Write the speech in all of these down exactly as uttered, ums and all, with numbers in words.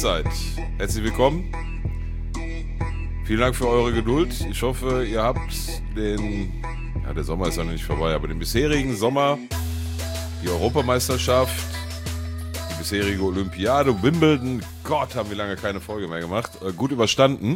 Halbzeit. Herzlich willkommen. Vielen Dank für eure Geduld. Ich hoffe, ihr habt den, ja, der Sommer ist ja noch nicht vorbei, aber den bisherigen Sommer, die Europameisterschaft, die bisherige Olympiade, Wimbledon, Gott, haben wir lange keine Folge mehr gemacht, äh, gut überstanden.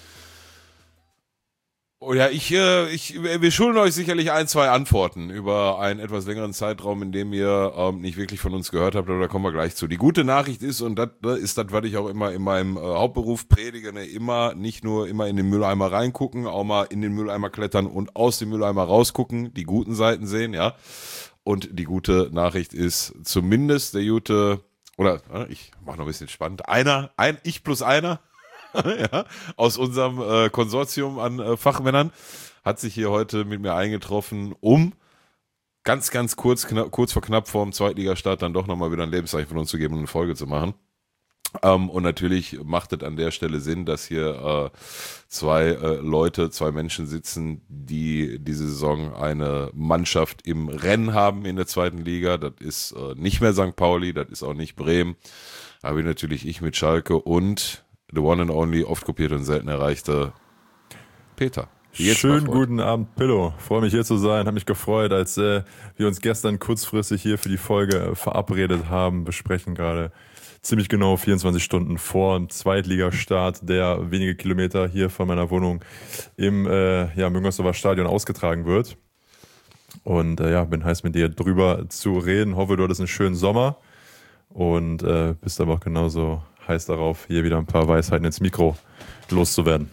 Oh ja, ich, äh, ich, wir schulden euch sicherlich ein, zwei Antworten über einen etwas längeren Zeitraum, in dem ihr ähm, nicht wirklich von uns gehört habt, aber da kommen wir gleich zu. Die gute Nachricht ist, und das ist das, was ich auch immer in meinem äh, Hauptberuf predige, ne, immer, nicht nur immer in den Mülleimer reingucken, auch mal in den Mülleimer klettern und aus dem Mülleimer rausgucken, die guten Seiten sehen, ja. Und die gute Nachricht ist zumindest der gute, oder äh, ich mach noch ein bisschen spannend, einer, ein, ich plus einer, ja, aus unserem äh, Konsortium an äh, Fachmännern, hat sich hier heute mit mir eingetroffen, um ganz, ganz kurz, knapp, kurz vor knapp vorm Zweitligastart dann doch nochmal wieder ein Lebenszeichen von uns zu geben und eine Folge zu machen. Ähm, und natürlich macht es an der Stelle Sinn, dass hier äh, zwei äh, Leute, zwei Menschen sitzen, die diese Saison eine Mannschaft im Rennen haben in der zweiten Liga. Das ist äh, nicht mehr Sankt Pauli, das ist auch nicht Bremen, aber natürlich ich mit Schalke und the one and only, oft kopierte und selten erreichte Peter. Schönen guten Abend, Pillow. Freue mich hier zu sein. Habe mich gefreut, als äh, wir uns gestern kurzfristig hier für die Folge äh, verabredet haben. Besprechen gerade ziemlich genau vierundzwanzig Stunden vor dem Zweitligastart, der wenige Kilometer hier von meiner Wohnung im äh, ja, Müngersdorfer Stadion ausgetragen wird. Und äh, ja, bin heiß mit dir drüber zu reden. Hoffe, du hattest einen schönen Sommer und äh, bist aber auch genauso heiß darauf, hier wieder ein paar Weisheiten ins Mikro loszuwerden.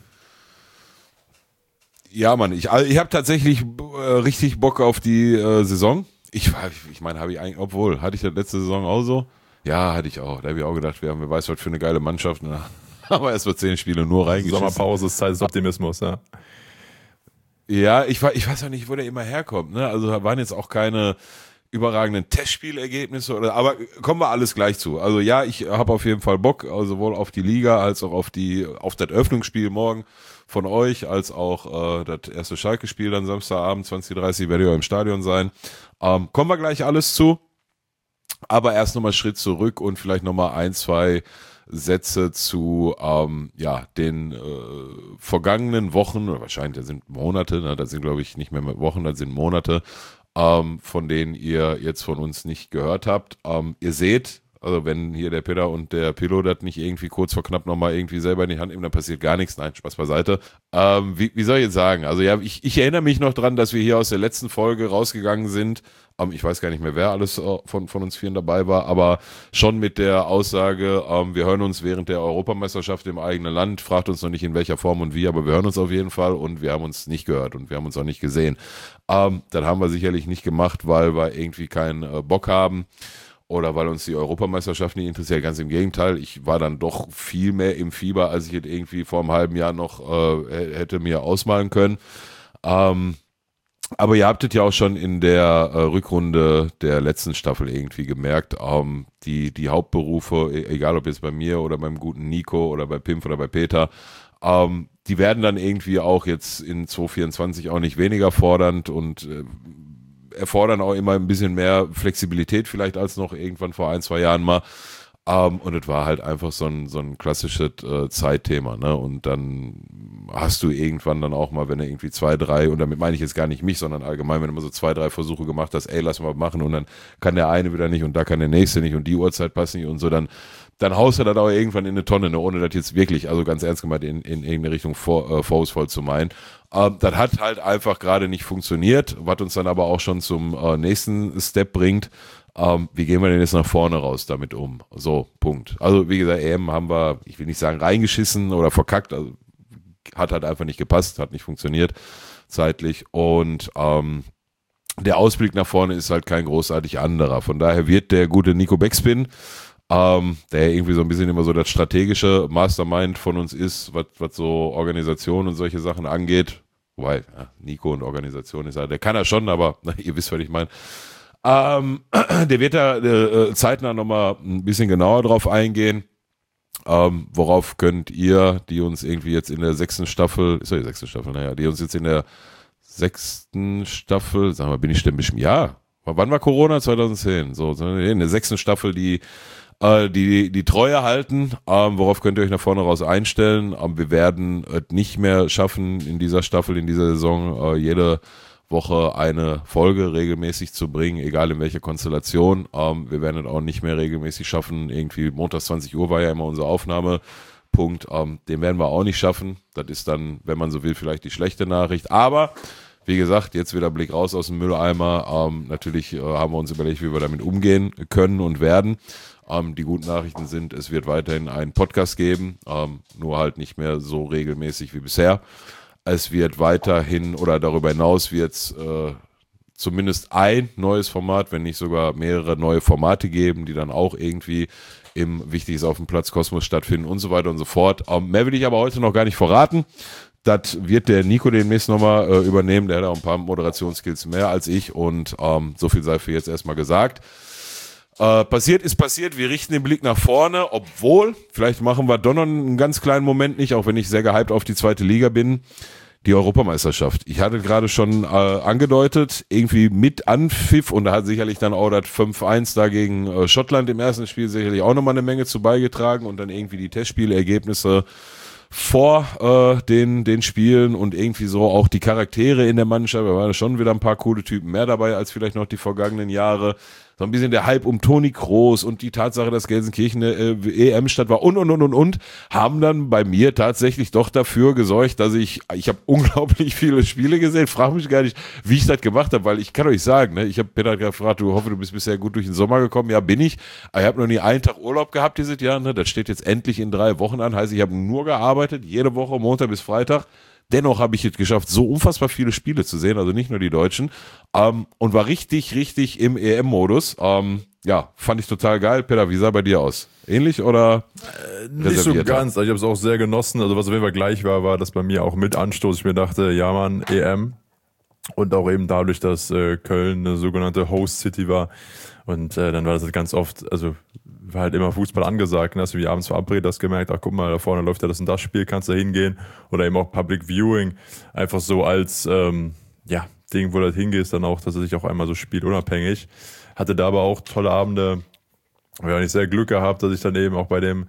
Ja, Mann, ich, ich habe tatsächlich äh, richtig Bock auf die äh, Saison. Ich, ich meine, habe ich eigentlich, obwohl, hatte ich das letzte Saison auch so? Ja, hatte ich auch. Da habe ich auch gedacht, wir haben, wer weiß, was für eine geile Mannschaft. Na, aber erst mal zehn Spiele nur reingeschissen. Sommerpause ist Zeit des Optimismus, ja. Ja, ich, ich weiß auch nicht, wo der immer herkommt. Ne? Also da waren jetzt auch keine überragenden Testspielergebnisse, oder, aber kommen wir alles gleich zu. Also ja, ich habe auf jeden Fall Bock, also sowohl auf die Liga als auch auf die auf das Öffnungsspiel morgen von euch, als auch äh, das erste Schalke-Spiel dann Samstagabend zwanzig Uhr dreißig werde ich auch im Stadion sein. Ähm, kommen wir gleich alles zu, aber erst nochmal Schritt zurück und vielleicht nochmal ein, zwei Sätze zu ähm, ja den äh, vergangenen Wochen, oder wahrscheinlich, das sind Monate, ne, das sind glaube ich nicht mehr Wochen, das sind Monate, Ähm, von denen ihr jetzt von uns nicht gehört habt. Ähm, ihr seht, also wenn hier der Peter und der Pilot das nicht irgendwie kurz vor knapp nochmal irgendwie selber in die Hand nehmen, dann passiert gar nichts. Nein, Spaß beiseite. Ähm, wie, wie soll ich jetzt sagen? Also ja, ich, ich erinnere mich noch dran, dass wir hier aus der letzten Folge rausgegangen sind. Ähm, ich weiß gar nicht mehr, wer alles äh, von, von uns vieren dabei war, aber schon mit der Aussage, ähm, wir hören uns während der Europameisterschaft im eigenen Land, fragt uns noch nicht in welcher Form und wie, aber wir hören uns auf jeden Fall und wir haben uns nicht gehört und wir haben uns auch nicht gesehen. Ähm, das haben wir sicherlich nicht gemacht, weil wir irgendwie keinen äh, Bock haben oder weil uns die Europameisterschaft nicht interessiert. Ganz im Gegenteil, ich war dann doch viel mehr im Fieber, als ich jetzt irgendwie vor einem halben Jahr noch äh, hätte mir ausmalen können. Ähm, aber ihr habt es ja auch schon in der äh, Rückrunde der letzten Staffel irgendwie gemerkt, ähm, die, die Hauptberufe, egal ob jetzt bei mir oder beim guten Nico oder bei Pimp oder bei Peter, ähm, die werden dann irgendwie auch jetzt in zwanzig vierundzwanzig auch nicht weniger fordernd und äh, erfordern auch immer ein bisschen mehr Flexibilität vielleicht als noch irgendwann vor ein, zwei Jahren mal. Um, und es war halt einfach so ein, so ein klassisches äh, Zeitthema, ne? Und dann hast du irgendwann dann auch mal, wenn du irgendwie zwei, drei, und damit meine ich jetzt gar nicht mich, sondern allgemein, wenn du mal so zwei, drei Versuche gemacht hast, ey, lass mal machen, und dann kann der eine wieder nicht und da kann der nächste nicht und die Uhrzeit passt nicht und so, dann, dann haust du das auch irgendwann in eine Tonne, ne? Ohne das jetzt wirklich, also ganz ernst gemeint, in, in irgendeine Richtung vor, äh, vorwurfsvoll zu meinen. Ähm, das hat halt einfach gerade nicht funktioniert, was uns dann aber auch schon zum äh, nächsten Step bringt. Ähm, wie gehen wir denn jetzt nach vorne raus damit um? So, Punkt. Also wie gesagt, E M haben wir, ich will nicht sagen reingeschissen oder verkackt, also hat halt einfach nicht gepasst, hat nicht funktioniert zeitlich und ähm, der Ausblick nach vorne ist halt kein großartig anderer. Von daher wird der gute Nico Backspin, ähm, der irgendwie so ein bisschen immer so das strategische Mastermind von uns ist, was, was so Organisation und solche Sachen angeht, wobei ja, Nico und Organisation ist ja, der kann er schon, aber na, ihr wisst, was ich meine. Ähm, der wird da äh, zeitnah nochmal ein bisschen genauer drauf eingehen. Ähm, worauf könnt ihr, die uns irgendwie jetzt in der sechsten Staffel, ist ja die sechste Staffel, naja, die uns jetzt in der sechsten Staffel, sagen wir, bin ich denn bestimmt, ja, wann war Corona? zweitausendzehn, so, in der sechsten Staffel, die äh, die die Treue halten. Ähm, worauf könnt ihr euch nach vorne raus einstellen? Ähm, wir werden es nicht mehr schaffen, in dieser Staffel, in dieser Saison äh, jede Woche eine Folge regelmäßig zu bringen, egal in welcher Konstellation. Ähm, wir werden es auch nicht mehr regelmäßig schaffen. Irgendwie montags zwanzig Uhr war ja immer unser Aufnahmepunkt. Ähm, den werden wir auch nicht schaffen. Das ist dann, wenn man so will, vielleicht die schlechte Nachricht. Aber wie gesagt, jetzt wieder Blick raus aus dem Mülleimer. Ähm, natürlich äh, haben wir uns überlegt, wie wir damit umgehen können und werden. Ähm, die guten Nachrichten sind, es wird weiterhin einen Podcast geben, ähm, nur halt nicht mehr so regelmäßig wie bisher. Es wird weiterhin oder darüber hinaus wird es äh, zumindest ein neues Format, wenn nicht sogar mehrere neue Formate geben, die dann auch irgendwie im Wichtiges auf dem Platz Kosmos stattfinden und so weiter und so fort. Ähm, mehr will ich aber heute noch gar nicht verraten. Das wird der Nico demnächst nochmal äh, übernehmen. Der hat auch ein paar Moderationsskills mehr als ich. Und ähm, so viel sei für jetzt erstmal gesagt. Äh, passiert ist passiert. Wir richten den Blick nach vorne. Obwohl, vielleicht machen wir doch noch einen ganz kleinen Moment nicht, auch wenn ich sehr gehypt auf die zweite Liga bin. Die Europameisterschaft. Ich hatte gerade schon äh, angedeutet, irgendwie mit Anpfiff. Und da hat sicherlich dann auch das fünf eins da gegen äh, Schottland im ersten Spiel sicherlich auch nochmal eine Menge zu beigetragen. Und dann irgendwie die Testspielergebnisse vor äh, den, den Spielen und irgendwie so auch die Charaktere in der Mannschaft. Da waren schon wieder ein paar coole Typen mehr dabei als vielleicht noch die vergangenen Jahre. So ein bisschen der Hype um Toni Kroos und die Tatsache, dass Gelsenkirchen eine äh, E M-Stadt war und, und, und, und, und, haben dann bei mir tatsächlich doch dafür gesorgt, dass ich, ich habe unglaublich viele Spiele gesehen, frage mich gar nicht, wie ich das gemacht habe, weil ich kann euch sagen, ne, ich habe Peter gefragt, du hoffe, du bist bisher gut durch den Sommer gekommen, ja, bin ich, aber ich habe noch nie einen Tag Urlaub gehabt dieses Jahr, ne, das steht jetzt endlich in drei Wochen an, heißt, ich habe nur gearbeitet, jede Woche, Montag bis Freitag. Dennoch habe ich es geschafft, so unfassbar viele Spiele zu sehen, also nicht nur die Deutschen, ähm, und war richtig, richtig im E M-Modus. Ähm, ja, fand ich total geil. Peter, wie sah bei dir aus? Ähnlich oder äh, Nicht so ganz. Also ich habe es auch sehr genossen. Also was auf jeden Fall gleich war, war, dass bei mir auch mit Anstoß ich mir dachte, ja Mann, E M. Und auch eben dadurch, dass äh, Köln eine sogenannte Host City war. Und äh, dann war das halt ganz oft, also war halt immer Fußball angesagt, ne? Hast du wie abends verabredet, hast gemerkt, ach guck mal, da vorne läuft ja das und das Spiel, kannst da hingehen. Oder eben auch Public Viewing, einfach so als ähm, ja Ding, wo du halt hingehst, dann auch tatsächlich auch einmal so spielunabhängig. Hatte da aber auch tolle Abende, habe ich sehr Glück gehabt, dass ich dann eben auch bei dem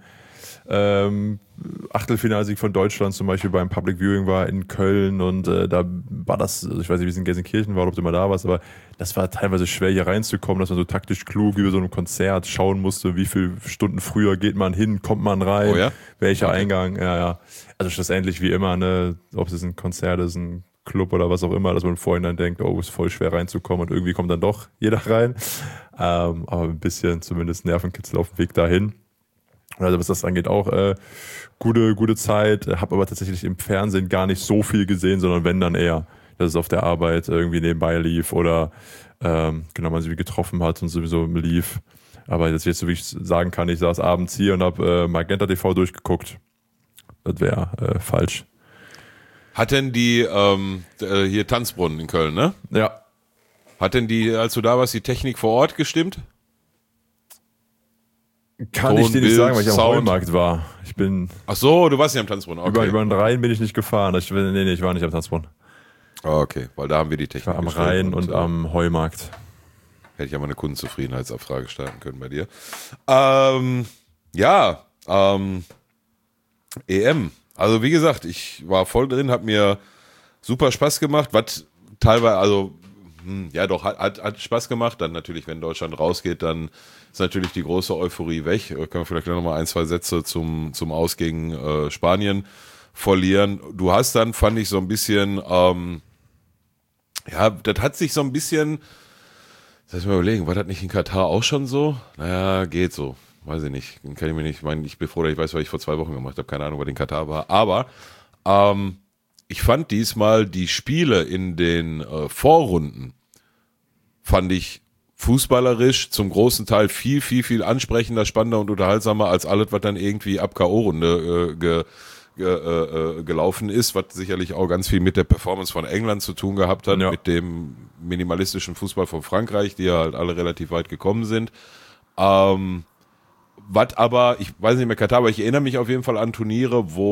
ähm, Achtelfinalsieg von Deutschland zum Beispiel beim Public Viewing war in Köln und äh, da war das, also ich weiß nicht, wie es in Gelsenkirchen war, ob du mal da warst, aber das war teilweise schwer hier reinzukommen, dass man so taktisch klug über so ein Konzert schauen musste, wie viele Stunden früher geht man hin, kommt man rein, oh ja? welcher okay. Eingang, ja, ja. Also schlussendlich wie immer, ne, ob es ein Konzert ist, ein Club oder was auch immer, dass man im Vorhinein denkt, oh, ist voll schwer reinzukommen und irgendwie kommt dann doch jeder rein, ähm, aber ein bisschen zumindest Nervenkitzel auf dem Weg dahin. Also was das angeht auch äh, gute gute Zeit, habe aber tatsächlich im Fernsehen gar nicht so viel gesehen, sondern wenn dann eher, dass es auf der Arbeit irgendwie nebenbei lief oder ähm, genau man sich getroffen hat und sowieso lief. Aber dass ich jetzt so wie ich sagen kann, ich saß abends hier und habe äh, Magenta T V durchgeguckt. Das wäre äh, falsch. Hat denn die ähm, hier Tanzbrunnen in Köln, ne? Ja. Hat denn die, als du da warst, die Technik vor Ort gestimmt? Kann Ton, ich dir nicht Bild, sagen, weil ich am Sound. Heumarkt war. Ich bin Ach so, du warst nicht am Tanzbrunnen, okay. über, über den Rhein bin ich nicht gefahren. Ich, nee, nee, ich war nicht am Tanzbrunnen. Okay, weil da haben wir die Technik. Ich war am gestellt Rhein und, und äh, am Heumarkt. Hätte ich ja mal eine Kundenzufriedenheitsabfrage starten können bei dir. Ähm, ja, ähm, E M. Also wie gesagt, ich war voll drin, hat mir super Spaß gemacht, was teilweise, also hm, ja doch, hat, hat, hat Spaß gemacht. Dann natürlich, wenn Deutschland rausgeht, dann ist natürlich die große Euphorie weg. Können wir vielleicht noch mal ein, zwei Sätze zum, zum Aus gegen äh, Spanien verlieren. Du hast dann, fand ich, so ein bisschen, ähm, ja, das hat sich so ein bisschen, lass mich mal überlegen, war das nicht in Katar auch schon so? Naja, geht so. Weiß ich nicht. Kann ich mir nicht, ich meine, ich bin froh, dass ich weiß, was ich vor zwei Wochen gemacht habe. Keine Ahnung, was in Katar war. Aber ähm, ich fand diesmal die Spiele in den äh, Vorrunden, fand ich fußballerisch zum großen Teil viel, viel, viel ansprechender, spannender und unterhaltsamer als alles, was dann irgendwie ab K O-Runde äh, ge, ge, äh, gelaufen ist, was sicherlich auch ganz viel mit der Performance von England zu tun gehabt hat, ja. Mit dem minimalistischen Fußball von Frankreich, die ja halt alle relativ weit gekommen sind. Ähm, was aber, ich weiß nicht mehr Katar, aber ich erinnere mich auf jeden Fall an Turniere, wo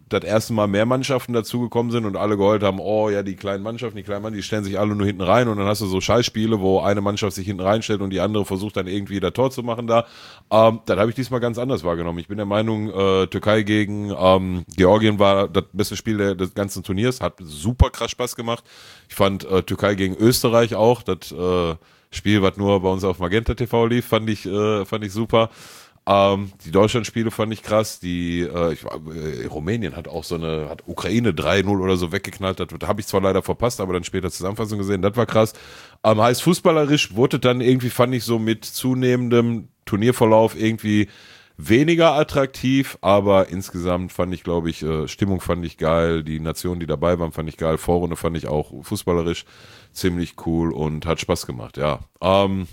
das erste Mal mehr Mannschaften dazugekommen sind und alle geheult haben, oh ja, die kleinen Mannschaften, die kleinen Mannschaften, die stellen sich alle nur hinten rein und dann hast du so Scheißspiele, wo eine Mannschaft sich hinten reinstellt und die andere versucht dann irgendwie das Tor zu machen da. Ähm, das habe ich diesmal ganz anders wahrgenommen. Ich bin der Meinung, äh, Türkei gegen ähm, Georgien war das beste Spiel der, des ganzen Turniers, hat super krass Spaß gemacht. Ich fand äh, Türkei gegen Österreich auch, das äh, Spiel, was nur bei uns auf Magenta T V lief, fand ich, äh, fand ich super. Ähm, die Deutschland-Spiele fand ich krass. Die äh, ich, äh, Rumänien hat auch so eine, hat Ukraine drei null oder so weggeknallt. Das, das habe ich zwar leider verpasst, aber dann später Zusammenfassung gesehen. Das war krass. Ähm, heißt fußballerisch wurde dann irgendwie, fand ich so mit zunehmendem Turnierverlauf irgendwie weniger attraktiv, aber insgesamt fand ich, glaube ich, äh, Stimmung fand ich geil. Die Nationen, die dabei waren, fand ich geil. Vorrunde fand ich auch fußballerisch ziemlich cool und hat Spaß gemacht, ja. Ähm,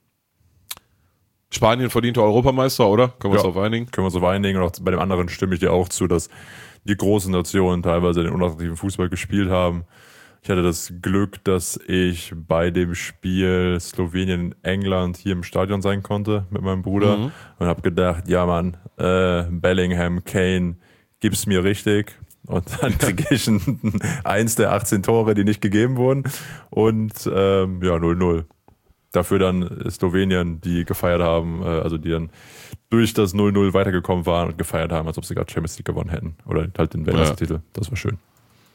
Spanien verdiente Europameister, oder? Können wir uns Ja, darauf einigen? Können wir uns darauf einigen. Und auch bei dem anderen stimme ich dir auch zu, dass die großen Nationen teilweise den unattraktiven Fußball gespielt haben. Ich hatte das Glück, dass ich bei dem Spiel Slowenien-England hier im Stadion sein konnte mit meinem Bruder mhm. und habe gedacht, ja Mann, äh, Bellingham, Kane, gib's mir richtig. Und dann kriege ich ein, eins der achtzehn Tore, die nicht gegeben wurden. Und ähm, ja, null null. Dafür dann Slowenien, die gefeiert haben, äh, also die dann durch das null null weitergekommen waren und gefeiert haben, als ob sie gerade Champions League gewonnen hätten. Oder halt den Weltmeistertitel. Ja. Das war schön.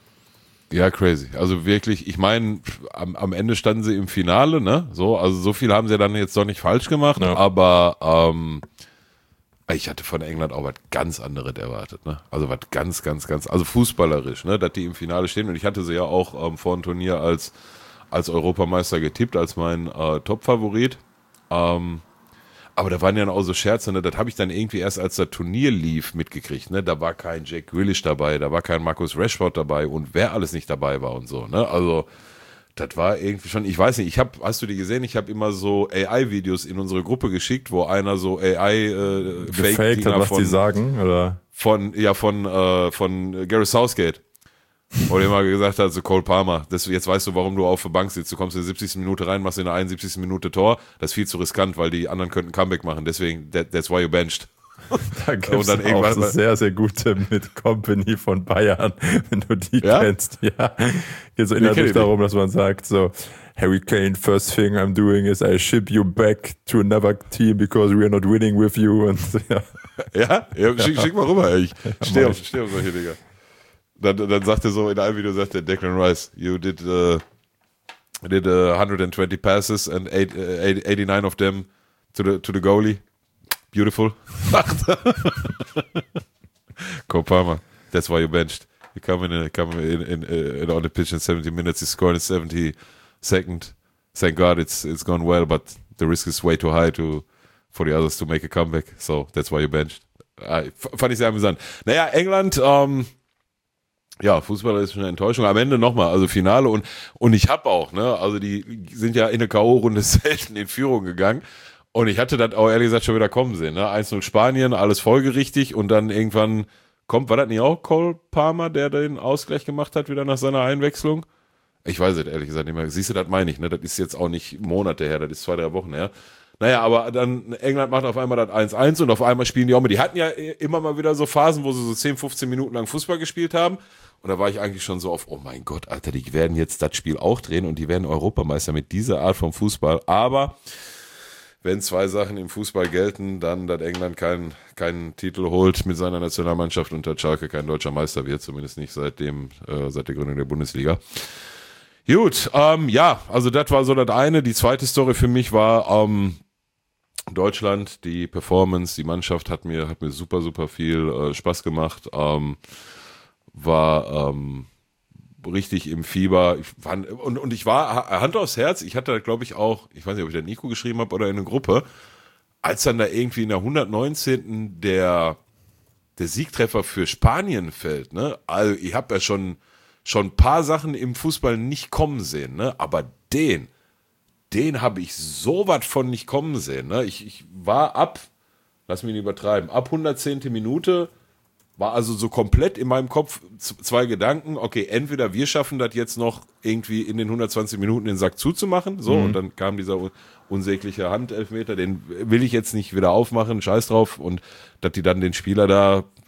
Ja, crazy. Also wirklich, ich meine, am, am Ende standen sie im Finale, ne? So, also so viel haben sie dann jetzt doch nicht falsch gemacht, ja. aber ähm, ich hatte von England auch was ganz anderes erwartet, ne? Also was ganz, ganz, ganz, also fußballerisch, ne? Dass die im Finale stehen und ich hatte sie ja auch ähm, vor dem Turnier als als Europameister getippt, als mein äh, Top-Favorit. Ähm, aber da waren ja auch so Scherze, ne? Das habe ich dann irgendwie erst, als das Turnier lief, mitgekriegt. Ne? Da war kein Jack Grealish dabei, da war kein Marcus Rashford dabei und wer alles nicht dabei war und so. Ne? Also das war irgendwie schon, ich weiß nicht, ich habe, hast du die gesehen? Ich habe immer so A I-Videos in unsere Gruppe geschickt, wo einer so A I äh, gefaked hat, was von, die sagen, oder? Von, ja, von, äh, von Gareth Southgate. Oder immer gesagt hat, so Cole Palmer, das, jetzt weißt du, warum du auf der Bank sitzt. Du kommst in der siebzigsten Minute rein, machst in der einundsiebzigsten Minute Tor. Das ist viel zu riskant, weil die anderen könnten Comeback machen. Deswegen, that, that's why you benched. Da gibt es auch eine sehr, sehr gute mit Company von Bayern, wenn du die ja? kennst. Ja, geht so inhaltlich darum, dass man sagt so, Harry Kane, first thing I'm doing is I ship you back to another team because we are not winning with you. Und, ja, ja? ja schick, schick mal rüber, ey. Ich stehe auf, steh auf solche Dinger. Dann, dann sagt er so, in einem Video sagt der Declan Rice, you did, uh, did uh, one hundred twenty passes and eight, uh, eighty-nine of them to the, to the goalie. Beautiful. Cole Palmer, that's why you benched. You come in, come in, in, in on the pitch in seventy minutes, you score in seventy second. Thank God it's it's gone well, but the risk is way too high to for the others to make a comeback. So that's why you benched. Uh, fand ich sehr amüsant. Naja, England, ähm, ja, Fußballer ist schon eine Enttäuschung. Am Ende nochmal, also Finale und und ich hab auch, ne, also die sind ja in der K O-Runde selten in Führung gegangen und ich hatte das auch ehrlich gesagt schon wieder kommen sehen, ne, eins null Spanien, alles folgerichtig und dann irgendwann kommt, war das nicht auch Cole Palmer, der den Ausgleich gemacht hat, wieder nach seiner Einwechslung? Ich weiß es ehrlich gesagt nicht mehr. Siehst du, das meine ich, ne, das ist jetzt auch nicht Monate her, das ist zwei, drei Wochen her. Naja, aber dann England macht auf einmal das eins eins und auf einmal spielen die auch mit. Die hatten ja immer mal wieder so Phasen, wo sie so zehn, fünfzehn Minuten lang Fußball gespielt haben. Und da war ich eigentlich schon so auf, oh mein Gott, Alter, die werden jetzt das Spiel auch drehen und die werden Europameister mit dieser Art von Fußball. Aber wenn zwei Sachen im Fußball gelten, dann, dass England keinen keinen Titel holt mit seiner Nationalmannschaft und dass Schalke kein deutscher Meister wird, zumindest nicht seit dem, äh, seit der Gründung der Bundesliga. Gut, ähm, ja, also das war so das eine. Die zweite Story für mich war, ähm, Deutschland, die Performance, die Mannschaft hat mir, hat mir super, super viel äh, Spaß gemacht. Ähm, war ähm, richtig im Fieber. Ich fand, und, und ich war Hand aufs Herz, ich hatte, glaube ich, auch, ich weiß nicht, ob ich da Nico geschrieben habe oder in einer Gruppe, als dann da irgendwie in der hundertneunzehnten der, der Siegtreffer für Spanien fällt, ne? Also ich habe ja schon, schon ein paar Sachen im Fußball nicht kommen sehen, ne? Aber den, den habe ich so was von nicht kommen sehen, ne? Ich, ich war ab, lass mich nicht übertreiben, ab hundertzehnte Minute war also so komplett in meinem Kopf zwei Gedanken, okay, entweder wir schaffen das jetzt noch irgendwie in den hundertzwanzig Minuten den Sack zuzumachen, so, mhm. und dann kam dieser unsägliche Handelfmeter, den will ich jetzt nicht wieder aufmachen, scheiß drauf, und dass die dann den Spieler da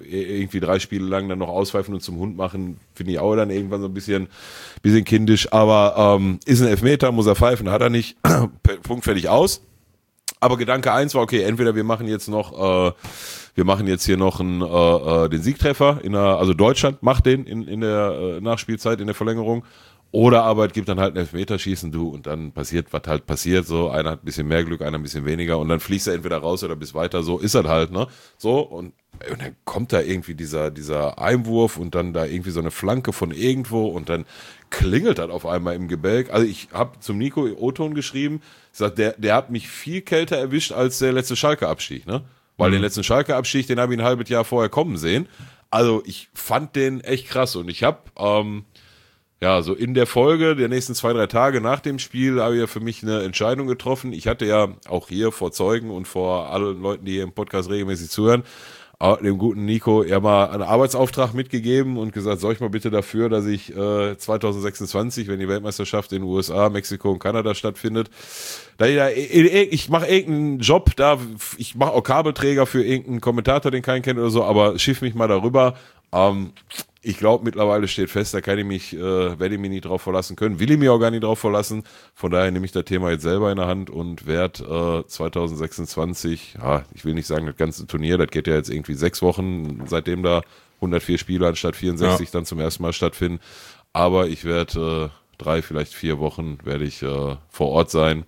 irgendwie drei Spiele lang dann noch auspfeifen und zum Hund machen, finde ich auch dann irgendwann so ein bisschen, bisschen kindisch. Aber ähm, ist ein Elfmeter, muss er pfeifen, hat er nicht. Punkt, fertig, aus. Aber Gedanke eins war, okay, entweder wir machen jetzt noch, äh, wir machen jetzt hier noch einen, äh, den Siegtreffer, in der, also Deutschland macht den in, in der äh, Nachspielzeit, in der Verlängerung. Oder aber es gibt dann halt ein Elfmeterschießen, du, und dann passiert, was halt passiert, so, einer hat ein bisschen mehr Glück, einer ein bisschen weniger, und dann fliegst du entweder raus oder bist weiter, so ist das halt, ne, so, und, und dann kommt da irgendwie dieser, dieser Einwurf und dann da irgendwie so eine Flanke von irgendwo und dann klingelt das auf einmal im Gebälk. Also ich habe zum Nico O-Ton geschrieben, sagt, der, der hat mich viel kälter erwischt als der letzte Schalke-Abstieg, ne, weil mhm. den letzten Schalke-Abstieg, den habe ich ein halbes Jahr vorher kommen sehen, also ich fand den echt krass und ich habe, ähm, ja, so in der Folge der nächsten zwei, drei Tage nach dem Spiel habe ich ja für mich eine Entscheidung getroffen. Ich hatte ja auch hier vor Zeugen und vor allen Leuten, die hier im Podcast regelmäßig zuhören, dem guten Nico ja mal einen Arbeitsauftrag mitgegeben und gesagt, sorg mal bitte dafür, dass ich äh, zwanzig sechsundzwanzig, wenn die Weltmeisterschaft in den U S A, Mexiko und Kanada stattfindet, da ich, da, ich mache irgendeinen Job da, ich mache auch Kabelträger für irgendeinen Kommentator, den keinen kennt oder so, aber schiff mich mal darüber. Ähm, Ich glaube, mittlerweile steht fest, da kann ich mich, äh, werde ich mich nicht drauf verlassen können, will ich mich auch gar nicht drauf verlassen. Von daher nehme ich das Thema jetzt selber in der Hand und werde äh, zwanzig sechsundzwanzig, ja, ich will nicht sagen das ganze Turnier, das geht ja jetzt irgendwie sechs Wochen, seitdem da hundertvier Spiele anstatt vierundsechzig ja. dann zum ersten Mal stattfinden. Aber ich werde äh, drei, vielleicht vier Wochen werde ich äh, vor Ort sein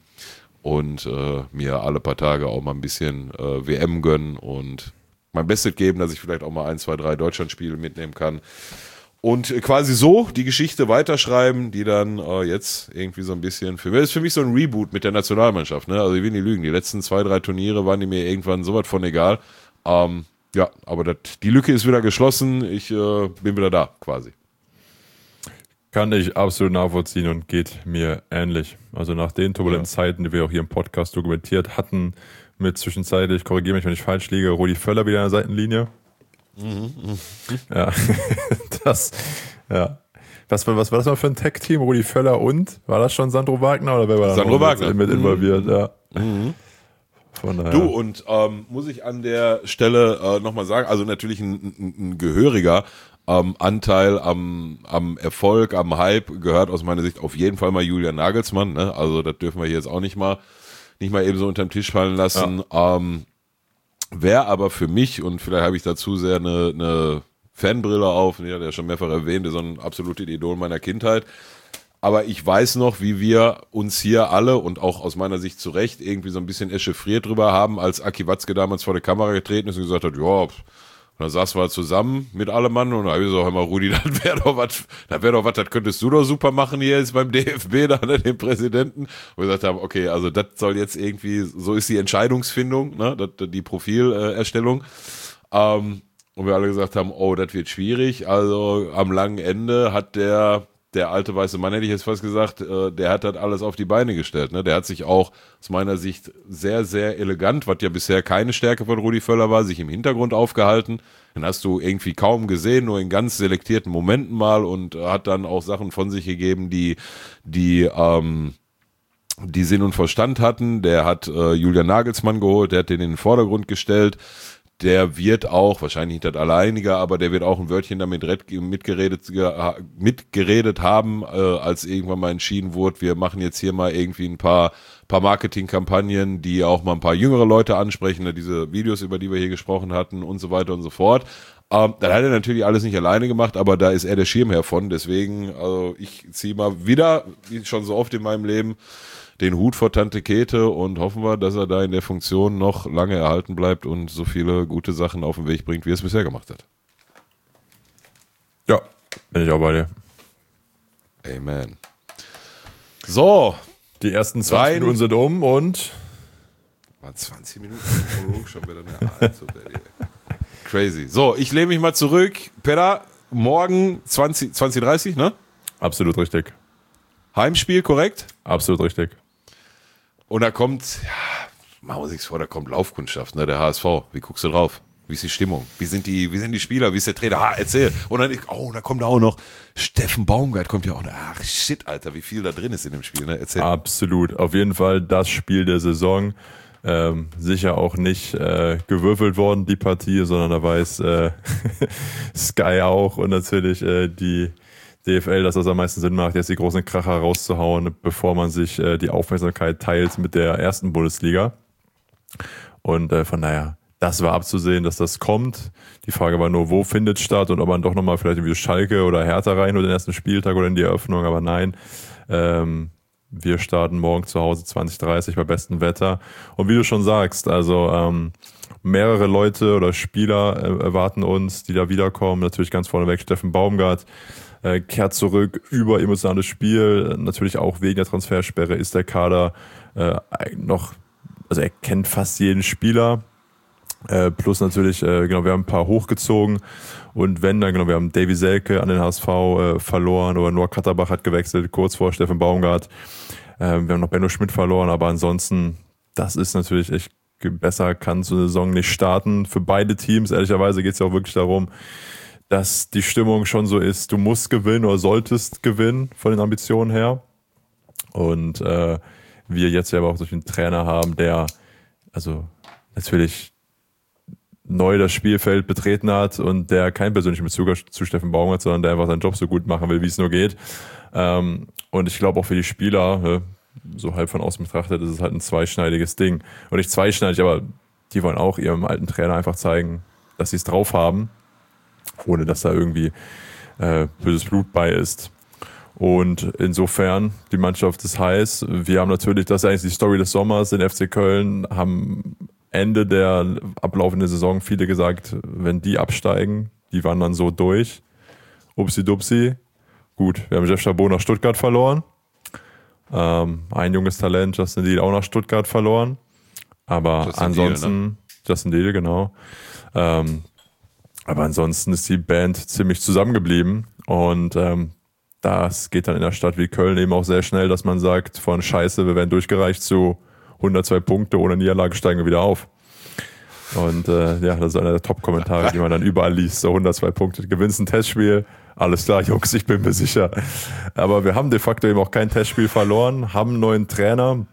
und äh, mir alle paar Tage auch mal ein bisschen äh, W M gönnen und mein Bestes geben, dass ich vielleicht auch mal ein, zwei, drei Deutschlandspiele mitnehmen kann. Und quasi so die Geschichte weiterschreiben, die dann äh, jetzt irgendwie so ein bisschen, für mich ist für mich so ein Reboot mit der Nationalmannschaft. Ne? Also ich will nicht lügen, die letzten zwei, drei Turniere waren die mir irgendwann so was von egal. Ähm, ja, aber dat, die Lücke ist wieder geschlossen, ich äh, bin wieder da quasi. Kann ich absolut nachvollziehen und geht mir ähnlich. Also nach den turbulenten ja. Zeiten, die wir auch hier im Podcast dokumentiert hatten, mit zwischenzeitlich, korrigiere mich, wenn ich falsch liege, Rudi Völler wieder an der Seitenlinie. Mhm, mh. Ja, das, ja. Was, was war das mal für ein Tech-Team? Rudi Völler und? War das schon Sandro Wagner oder wer war da Sandro Wagner mit, mit involviert? Mhm. Ja. Mhm. Von daher. Du, und ähm, muss ich an der Stelle äh, nochmal sagen, also natürlich ein, ein, ein gehöriger ähm, Anteil am, am Erfolg, am Hype gehört aus meiner Sicht auf jeden Fall mal Julian Nagelsmann. Ne? Also das dürfen wir hier jetzt auch nicht mal nicht mal eben so unterm Tisch fallen lassen. Ja. Ähm, Wer aber für mich, und vielleicht habe ich dazu sehr eine, eine Fanbrille auf, ich hatte ja schon mehrfach erwähnt, ist so ein absolutes Idol meiner Kindheit. Aber ich weiß noch, wie wir uns hier alle und auch aus meiner Sicht zu Recht irgendwie so ein bisschen echauffiert drüber haben, als Aki Watzke damals vor der Kamera getreten ist und gesagt hat, ja, da saßen wir zusammen mit allem Mann und da habe ich so, hör mal, Rudi, das wäre doch was, das wäre doch was, das könntest du doch super machen hier jetzt beim D F B, da, ne, dem Präsidenten. Und wir gesagt haben, okay, also das soll jetzt irgendwie, so ist die Entscheidungsfindung, ne, das, die Profilerstellung. Ähm, und wir alle gesagt haben, oh, das wird schwierig. Also am langen Ende hat der, der alte weiße Mann, hätte ich jetzt fast gesagt, äh, der hat das alles auf die Beine gestellt. Ne? Der hat sich auch aus meiner Sicht sehr, sehr elegant, was ja bisher keine Stärke von Rudi Völler war, sich im Hintergrund aufgehalten. Den hast du irgendwie kaum gesehen, nur in ganz selektierten Momenten mal und äh, hat dann auch Sachen von sich gegeben, die, die, ähm, die Sinn und Verstand hatten. Der hat äh, Julian Nagelsmann geholt, der hat den in den Vordergrund gestellt. Der wird auch, wahrscheinlich nicht das Alleinige, aber der wird auch ein Wörtchen damit mitgeredet, mitgeredet haben, äh, als irgendwann mal entschieden wurde, wir machen jetzt hier mal irgendwie ein paar, paar Marketingkampagnen, die auch mal ein paar jüngere Leute ansprechen, diese Videos, über die wir hier gesprochen hatten und so weiter und so fort. Ähm, das hat er natürlich alles nicht alleine gemacht, aber da ist er der Schirmherr von, deswegen, also ich ziehe mal wieder, wie schon so oft in meinem Leben, den Hut vor Tante Käthe und hoffen wir, dass er da in der Funktion noch lange erhalten bleibt und so viele gute Sachen auf den Weg bringt, wie er es bisher gemacht hat. Ja, bin ich auch bei dir. Amen. So. Die ersten zwanzig Minuten sind um und war zwanzig Minuten schon wieder eine also, crazy. So, ich lehne mich mal zurück. Pedda, morgen zwanzig, zwanzig dreißig, ne? Absolut richtig. Heimspiel, korrekt? Absolut richtig. Und da kommt, ja, machen wir sich's vor, da kommt Laufkundschaft, ne, der H S V. Wie guckst du drauf? Wie ist die Stimmung? Wie sind die, wie sind die Spieler? Wie ist der Trainer? Ha, erzähl. Und dann, oh, da kommt auch noch Steffen Baumgart, kommt ja auch noch. Ach, shit, Alter, wie viel da drin ist in dem Spiel, ne? Erzähl. Absolut. Auf jeden Fall das Spiel der Saison. Ähm, sicher auch nicht äh, gewürfelt worden, die Partie, sondern da weiß äh, Sky auch und natürlich äh, die D F L, dass das am meisten Sinn macht, jetzt die großen Kracher rauszuhauen, bevor man sich äh, die Aufmerksamkeit teilt mit der ersten Bundesliga. Und äh, von daher, das war abzusehen, dass das kommt. Die Frage war nur, wo findet statt und ob man doch nochmal vielleicht irgendwie Schalke oder Hertha rein oder den ersten Spieltag oder in die Eröffnung, aber nein. Ähm, wir starten morgen zu Hause zwanzig dreißig bei bestem Wetter. Und wie du schon sagst, also ähm, mehrere Leute oder Spieler äh, erwarten uns, die da wiederkommen. Natürlich ganz vorneweg Steffen Baumgart äh, kehrt zurück über emotionales Spiel. Natürlich auch wegen der Transfersperre ist der Kader äh, noch, also er kennt fast jeden Spieler. Äh, plus natürlich, äh, genau, wir haben ein paar hochgezogen und wenn, dann genau, wir haben Davy Selke an den H S V äh, verloren oder Noah Katterbach hat gewechselt, kurz vor Steffen Baumgart. Äh, wir haben noch Benno Schmidt verloren, aber ansonsten, das ist natürlich echt besser, kann so eine Saison nicht starten. Für beide Teams, ehrlicherweise geht es ja auch wirklich darum, dass die Stimmung schon so ist, du musst gewinnen oder solltest gewinnen von den Ambitionen her. Und äh, wir jetzt ja aber auch durch einen Trainer haben, der also natürlich neu das Spielfeld betreten hat und der keinen persönlichen Bezug zu Steffen Baumgart, sondern der einfach seinen Job so gut machen will, wie es nur geht. Ähm, und ich glaube auch für die Spieler, so halb von außen betrachtet, ist es halt ein zweischneidiges Ding. Und nicht zweischneidig, aber die wollen auch ihrem alten Trainer einfach zeigen, dass sie es drauf haben, ohne dass da irgendwie äh, böses Blut bei ist. Und insofern, die Mannschaft ist heiß. Wir haben natürlich, das ist eigentlich die Story des Sommers, den F C Köln, haben Ende der ablaufenden Saison viele gesagt, wenn die absteigen, die waren dann so durch. Upsi-dupsi. Gut, wir haben Jeff Chabot nach Stuttgart verloren. Ähm, ein junges Talent, Justin Deal, auch nach Stuttgart verloren. Aber Justin ansonsten, Deal, ne? Justin Deal, genau. Ähm, aber ansonsten ist die Band ziemlich zusammengeblieben. Und ähm, das geht dann in der Stadt wie Köln eben auch sehr schnell, dass man sagt, von Scheiße, wir werden durchgereicht zu hundertzwei Punkte, ohne Niederlage steigen wir wieder auf. Und äh, ja, das ist einer der Top-Kommentare, die man dann überall liest. So hundertzwei Punkte, gewinnst ein Testspiel, alles klar, Jungs, ich bin mir sicher. Aber wir haben de facto eben auch kein Testspiel verloren, haben einen neuen Trainer,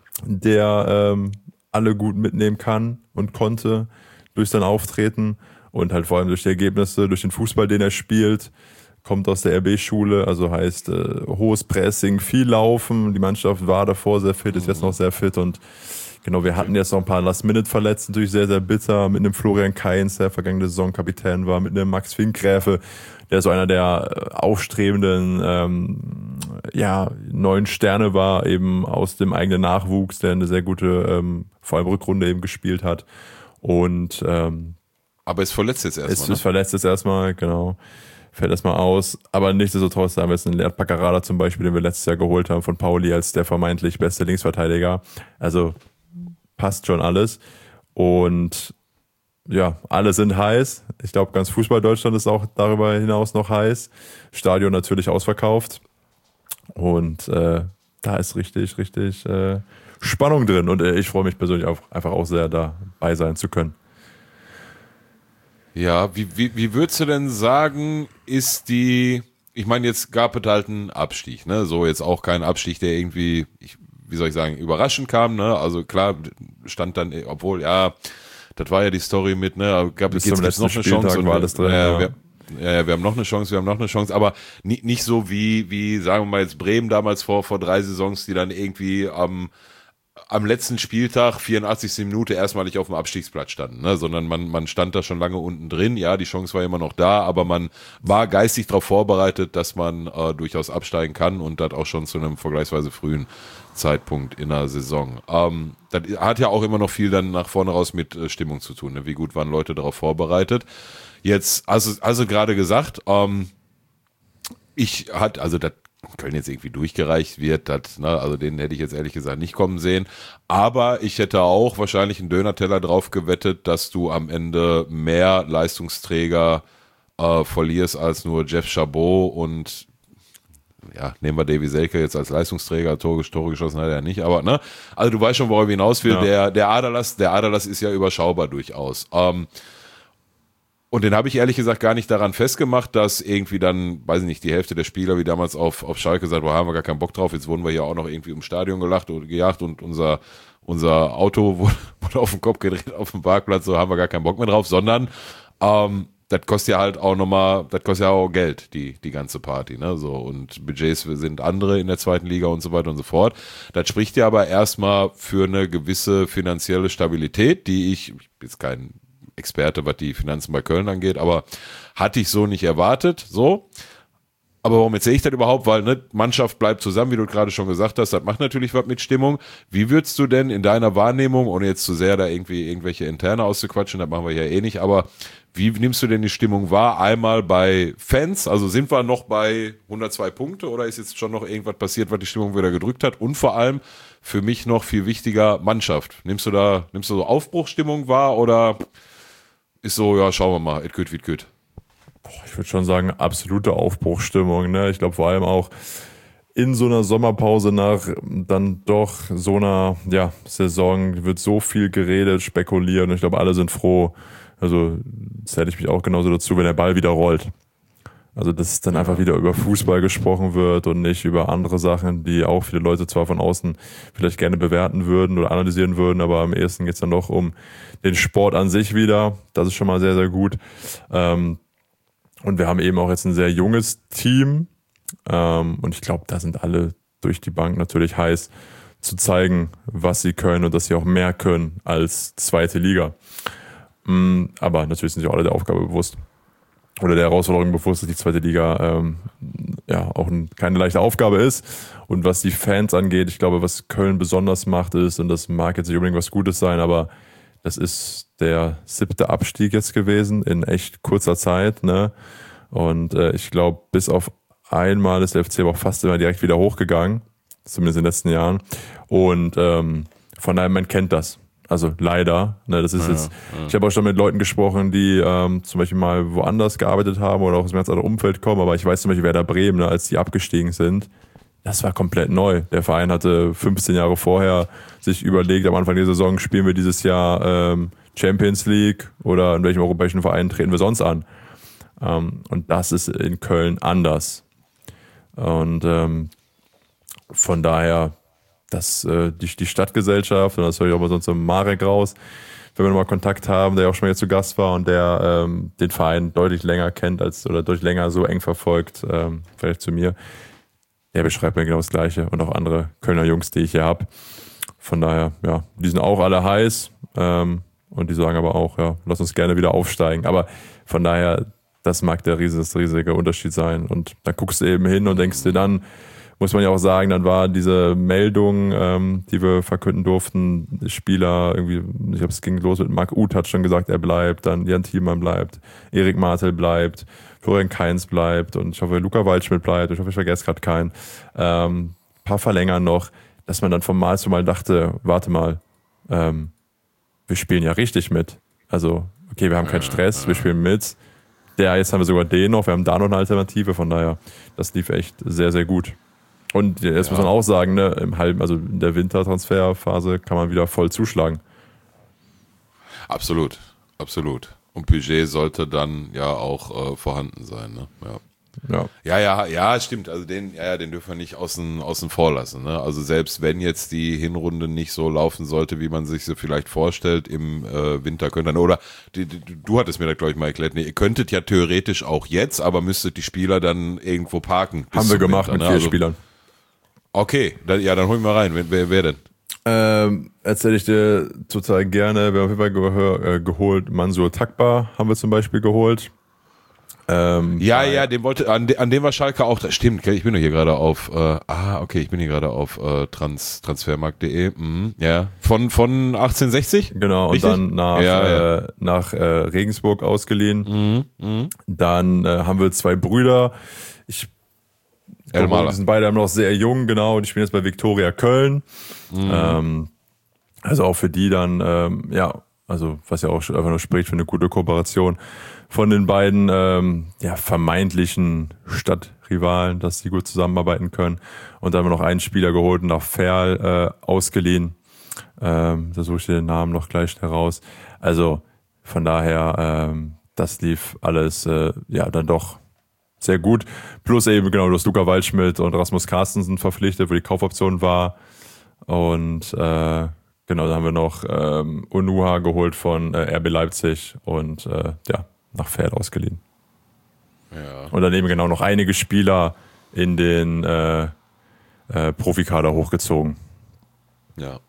der ähm, alle gut mitnehmen kann und konnte durch sein Auftreten und halt vor allem durch die Ergebnisse, durch den Fußball, den er spielt. Kommt aus der R B-Schule, also heißt äh, hohes Pressing, viel Laufen. Die Mannschaft war davor sehr fit, ist jetzt noch sehr fit und genau, wir hatten jetzt noch ein paar Last-Minute-Verletzten, natürlich sehr, sehr bitter, mit einem Florian Kainz, der vergangene Saison Kapitän war, mit einem Max Finkgräfe, der so einer der aufstrebenden ähm, ja, neuen Sterne war, eben aus dem eigenen Nachwuchs, der eine sehr gute, ähm, vor allem Rückrunde eben gespielt hat. Und ähm, aber ist verletzt jetzt erstmal. Ist, ne? ist verletzt jetzt erstmal, genau. Fällt erstmal aus, aber nichtsdestotrotz haben wir jetzt einen Leert Paccarada zum Beispiel, den wir letztes Jahr geholt haben von Pauli als der vermeintlich beste Linksverteidiger. Also passt schon alles und ja, alle sind heiß. Ich glaube, ganz Fußball Deutschland ist auch darüber hinaus noch heiß. Stadion natürlich ausverkauft und äh, da ist richtig, richtig äh, Spannung drin und äh, ich freue mich persönlich auch, einfach auch sehr dabei sein zu können. Ja, wie, wie, wie würdest du denn sagen, ist die, ich meine, jetzt gab es halt einen Abstieg, ne? So jetzt auch kein Abstieg, der irgendwie, ich, wie soll ich sagen, überraschend kam, ne? Also klar, stand dann, obwohl, ja, das war ja die Story mit, ne? Gab es jetzt noch eine Chance und war alles drin, äh, ja. wir, ja, wir haben noch eine Chance, wir haben noch eine Chance, aber nicht, nicht so wie, wie, sagen wir mal jetzt Bremen damals vor, vor drei Saisons, die dann irgendwie am, am letzten Spieltag, vierundachtzigste Minute, erstmalig auf dem Abstiegsplatz standen, ne? Sondern man, man stand da schon lange unten drin. Ja, die Chance war immer noch da, aber man war geistig darauf vorbereitet, dass man äh, durchaus absteigen kann und das auch schon zu einem vergleichsweise frühen Zeitpunkt in der Saison. Ähm, das hat ja auch immer noch viel dann nach vorne raus mit äh, Stimmung zu tun. Ne? Wie gut waren Leute darauf vorbereitet? Jetzt, also, also gerade gesagt, ähm, ich hatte, also das Köln jetzt irgendwie durchgereicht wird, das, ne, also den hätte ich jetzt ehrlich gesagt nicht kommen sehen. Aber ich hätte auch wahrscheinlich einen Döner-Teller drauf gewettet, dass du am Ende mehr Leistungsträger äh, verlierst als nur Jeff Chabot und ja, nehmen wir Davy Selke jetzt als Leistungsträger, Tore, Tore geschossen hat er ja nicht, aber ne, also du weißt schon, worauf ich hinaus will, ja. der, der Aderlass, der Aderlass ist ja überschaubar durchaus. Ähm, Und den habe ich ehrlich gesagt gar nicht daran festgemacht, dass irgendwie dann, weiß ich nicht, die Hälfte der Spieler wie damals auf, auf Schalke gesagt, boah, haben wir gar keinen Bock drauf, jetzt wurden wir hier auch noch irgendwie ums Stadion gelacht oder gejagt und unser, unser Auto wurde, wurde auf den Kopf gedreht auf dem Parkplatz, so haben wir gar keinen Bock mehr drauf, sondern ähm, das kostet ja halt auch nochmal, das kostet ja auch Geld, die, die ganze Party, ne, so, und Budgets sind andere in der zweiten Liga und so weiter und so fort. Das spricht ja aber erstmal für eine gewisse finanzielle Stabilität, die ich, ich bin jetzt kein Experte, was die Finanzen bei Köln angeht, aber hatte ich so nicht erwartet, so. Aber warum erzähle ich das überhaupt? Weil, ne, Mannschaft bleibt zusammen, wie du gerade schon gesagt hast, das macht natürlich was mit Stimmung. Wie würdest du denn in deiner Wahrnehmung, ohne jetzt zu sehr da irgendwie irgendwelche Interne auszuquatschen, das machen wir ja eh nicht, aber wie nimmst du denn die Stimmung wahr? Einmal bei Fans, also sind wir noch bei hundertzwei Punkte oder ist jetzt schon noch irgendwas passiert, was die Stimmung wieder gedrückt hat? Und vor allem für mich noch viel wichtiger, Mannschaft. Nimmst du da, nimmst du so Aufbruchsstimmung wahr oder ist so, ja, schauen wir mal, it good, wie it good? Ich würde schon sagen, absolute Aufbruchsstimmung. Ne? Ich glaube vor allem auch in so einer Sommerpause nach dann doch so einer ja, Saison wird so viel geredet, spekuliert und ich glaube, alle sind froh. Also zähle ich mich auch genauso dazu, wenn der Ball wieder rollt. Also dass dann einfach wieder über Fußball gesprochen wird und nicht über andere Sachen, die auch viele Leute zwar von außen vielleicht gerne bewerten würden oder analysieren würden, aber am ehesten geht es dann doch um den Sport an sich wieder. Das ist schon mal sehr, sehr gut. Ähm, und wir haben eben auch jetzt ein sehr junges Team. Ähm, und ich glaube, da sind alle durch die Bank natürlich heiß zu zeigen, was sie können und dass sie auch mehr können als zweite Liga. Aber natürlich sind sich auch alle der Aufgabe bewusst oder der Herausforderung bewusst, dass die zweite Liga ähm, ja auch ein, keine leichte Aufgabe ist. Und was die Fans angeht, ich glaube, was Köln besonders macht ist, und das mag jetzt nicht unbedingt was Gutes sein, aber das ist der siebte Abstieg jetzt gewesen in echt kurzer Zeit. Ne? Und äh, ich glaube, bis auf einmal ist der F C aber auch fast immer direkt wieder hochgegangen, zumindest in den letzten Jahren. Und ähm, von daher, man kennt das. Also leider, ne, das ist ja, jetzt, ja. Ich habe auch schon mit Leuten gesprochen, die ähm, zum Beispiel mal woanders gearbeitet haben oder auch aus einem ganz anderen Umfeld kommen, aber ich weiß zum Beispiel Werder Bremen, ne, als die abgestiegen sind, das war komplett neu. Der Verein hatte fünfzehn Jahre vorher sich überlegt, am Anfang der Saison spielen wir dieses Jahr ähm, Champions League oder in welchem europäischen Verein treten wir sonst an. Ähm, und das ist in Köln anders. Und ähm, von daher dass äh, die, die Stadtgesellschaft, und das höre ich auch mal sonst so Marek raus, wenn wir nochmal Kontakt haben, der auch schon mal jetzt zu Gast war und der ähm, den Verein deutlich länger kennt als oder deutlich länger so eng verfolgt, ähm, vielleicht zu mir, der beschreibt mir genau das Gleiche und auch andere Kölner Jungs, die ich hier habe. Von daher, ja, die sind auch alle heiß ähm, und die sagen aber auch, ja, lass uns gerne wieder aufsteigen. Aber von daher, das mag der riesige, das riesige Unterschied sein. Und dann guckst du eben hin und denkst dir dann, muss man ja auch sagen, dann war diese Meldung, ähm, die wir verkünden durften, Spieler, irgendwie, ich glaube, es ging los mit Marc Uth, hat schon gesagt, er bleibt, dann Jan Thielmann bleibt, Erik Martel bleibt, Florian Kainz bleibt und ich hoffe, Luca Waldschmidt bleibt, ich hoffe, ich vergesse gerade keinen. Ähm, ein paar verlängern noch, dass man dann von Mal zu Mal dachte, warte mal, ähm, wir spielen ja richtig mit. Also, okay, wir haben keinen Stress, wir spielen mit. Der, jetzt haben wir sogar den noch, wir haben da noch eine Alternative, von daher, das lief echt sehr, sehr gut. Und jetzt ja. muss man auch sagen, ne, im halben, also in der Wintertransferphase kann man wieder voll zuschlagen. Absolut, absolut. Und Budget sollte dann ja auch äh, vorhanden sein, ne? Ja. Ja. ja, ja, ja, stimmt. Also den, ja, den dürfen wir nicht außen, außen vor lassen. Ne? Also selbst wenn jetzt die Hinrunde nicht so laufen sollte, wie man sich so vielleicht vorstellt, im äh, Winter könnte dann, oder die, die, du hattest mir da, glaube ich, mal erklärt, nee, ihr könntet ja theoretisch auch jetzt, aber müsstet die Spieler dann irgendwo parken. Haben wir gemacht Winter, mit ne? vier also, Spielern. Okay, dann, ja, dann holen wir rein. Wer, wer denn? Ähm, erzähle ich dir total gerne. Wir haben auf jeden Fall gehör, äh, geholt, Mansour Takbar haben wir zum Beispiel geholt. Ähm, ja, ja, den wollte, an, an dem war Schalke auch, das stimmt, ich bin doch hier gerade auf, äh, ah, okay, ich bin hier gerade auf äh, Trans, transfermarkt punkt de, mhm, ja, von, von achtzehnhundertsechzig? Genau, richtig? Und dann nach, ja, ja. Äh, nach äh, Regensburg ausgeliehen. Mhm, mh. Dann äh, haben wir zwei Brüder, ich glaube, die sind beide noch sehr jung, genau, und ich bin jetzt bei Viktoria Köln. Mhm. Ähm, also auch für die dann, ähm, ja, also was ja auch einfach nur spricht für eine gute Kooperation von den beiden ähm, ja, vermeintlichen Stadtrivalen, dass sie gut zusammenarbeiten können. Und dann haben wir noch einen Spieler geholt und nach Ferl äh, ausgeliehen. Ähm, da suche ich den Namen noch gleich heraus. Also von daher, ähm, das lief alles äh, ja dann doch sehr gut. Plus eben genau, dass Luca Waldschmidt und Rasmus Carstensen verpflichtet, wo die Kaufoption war. Und äh, Genau, dann haben wir noch ähm, Onuha geholt von äh, R B Leipzig und äh, ja, nach Pferd ausgeliehen. Ja. Und daneben genau noch einige Spieler in den äh, äh, Profikader hochgezogen. Ja.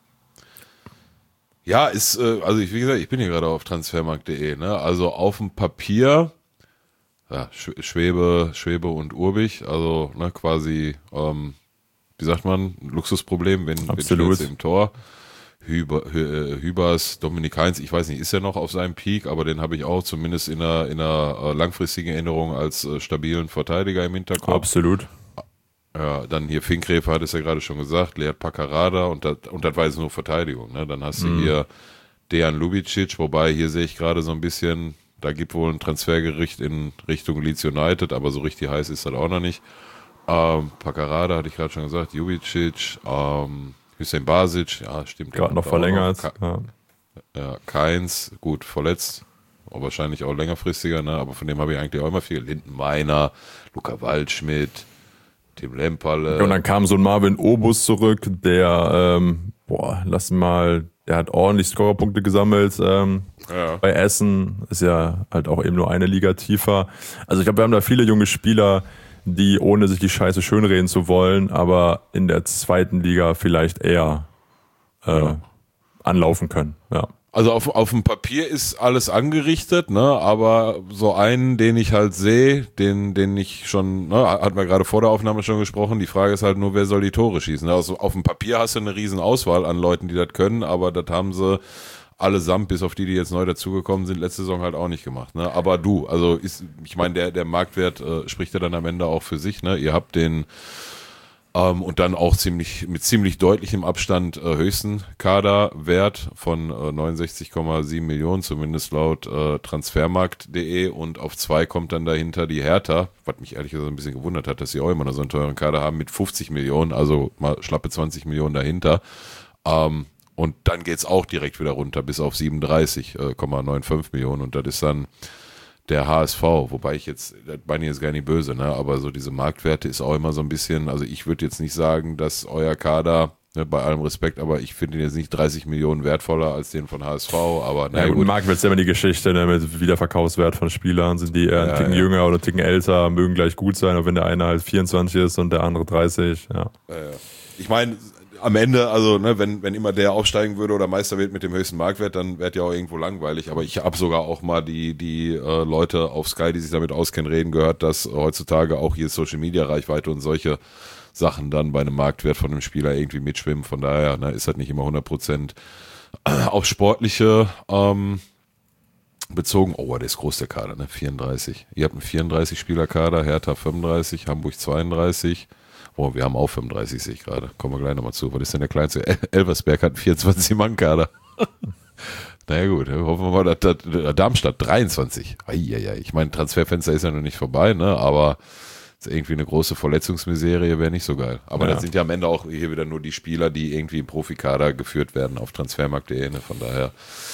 Ja, ist, äh, also ich, wie gesagt, ich bin hier gerade auf transfermarkt punkt de, ne? Also auf dem Papier, ja, Schwebe, Schwebe und Urbich, also ne, quasi, ähm, wie sagt man, Luxusproblem, wenn, Absolut. wenn im Tor. Hüber, Hü, Hübers, Dominik Heinz, ich weiß nicht, ist er noch auf seinem Peak, aber den habe ich auch zumindest in einer, in einer langfristigen Erinnerung als äh, stabilen Verteidiger im Hinterkopf. Absolut. Ja, dann hier Finkgräfer hat es ja gerade schon gesagt, Lead Paccarada und das, und das war jetzt nur Verteidigung. Ne? Dann hast du mhm. hier Dejan Lubicic, wobei hier sehe ich gerade so ein bisschen, da gibt wohl ein Transfergericht in Richtung Leeds United, aber so richtig heiß ist das auch noch nicht. Ähm, Paccarada hatte ich gerade schon gesagt, Jubicic, ähm, Hüseyin Basic, ja, stimmt. Gerade noch verlängert. Noch. Ja. Ja, Keins, gut, verletzt, aber wahrscheinlich auch längerfristiger, ne? Aber von dem habe ich eigentlich auch immer viel. Lindenmeiner, Luca Waldschmidt, Tim Lemperle. Und dann kam so ein Marvin Obus zurück, der, ähm, boah, lass mal, der hat ordentlich Scorerpunkte gesammelt ähm, ja. bei Essen. Ist ja halt auch eben nur eine Liga tiefer. Also ich glaube, wir haben da viele junge Spieler, die, ohne sich die Scheiße schönreden zu wollen, aber in der zweiten Liga vielleicht eher äh, ja. anlaufen können. Ja. Also auf, auf dem Papier ist alles angerichtet, ne? Aber so einen, den ich halt sehe, den, den ich schon, ne, hatten wir gerade vor der Aufnahme schon gesprochen, die Frage ist halt nur, wer soll die Tore schießen? Also auf dem Papier hast du eine riesen Auswahl an Leuten, die das können, aber das haben sie allesamt, bis auf die, die jetzt neu dazugekommen sind, letzte Saison halt auch nicht gemacht. Ne? Aber du, also ist, ich meine, der, der Marktwert äh, spricht ja dann am Ende auch für sich. Ne? Ihr habt den ähm, und dann auch ziemlich mit ziemlich deutlichem Abstand äh, höchsten Kaderwert von äh, neunundsechzig Komma sieben Millionen, zumindest laut äh, transfermarkt punkt de, und auf zwei kommt dann dahinter die Hertha, was mich ehrlich gesagt ein bisschen gewundert hat, dass sie auch immer noch so einen teuren Kader haben mit fünfzig Millionen, also mal schlappe zwanzig Millionen dahinter. Ähm, Und dann geht's auch direkt wieder runter bis auf siebenunddreißig Komma fünfundneunzig Millionen. Und das ist dann der H S V. Wobei ich jetzt, das meine ich jetzt gar nicht böse, ne? Aber so diese Marktwerte ist auch immer so ein bisschen, also ich würde jetzt nicht sagen, dass euer Kader, ne, bei allem Respekt, aber ich finde ihn jetzt nicht dreißig Millionen wertvoller als den von H S V. Aber naja, ja, gut, Marktwert ist immer die Geschichte, ne, mit Wiederverkaufswert von Spielern. Sind die eher ein ja, Ticken ja. jünger oder ein Ticken älter, mögen gleich gut sein. Und wenn der eine halt vierundzwanzig ist und der andere dreißig, ja. ja, ja. Ich meine, am Ende, also ne, wenn wenn immer der aufsteigen würde oder Meister wird mit dem höchsten Marktwert, dann wäre ja auch irgendwo langweilig. Aber ich habe sogar auch mal die die äh, Leute auf Sky, die sich damit auskennen, reden gehört, dass heutzutage auch hier Social Media Reichweite und solche Sachen dann bei einem Marktwert von einem Spieler irgendwie mitschwimmen. Von daher ne, ist halt nicht immer hundert Prozent auf sportliche ähm, bezogen. Oh, der ist groß, der Kader, ne? vierunddreißig. Ihr habt einen vierunddreißig Spieler Kader, Hertha fünfunddreißig, Hamburg zweiunddreißig. Oh, wir haben auch fünfunddreißig, sehe ich gerade. Kommen wir gleich nochmal zu. Was ist denn der kleinste? El- Elversberg hat einen vierundzwanzig Mann Kader. Naja gut, hoffen wir mal, dass, dass Darmstadt dreiundzwanzig. Eieiei. Ich meine, Transferfenster ist ja noch nicht vorbei, ne? Aber irgendwie eine große Verletzungsmiserie wäre nicht so geil. Aber ja. Das sind ja am Ende auch hier wieder nur die Spieler, die irgendwie im Profikader geführt werden auf transfermarkt punkt de. Ne? Von daher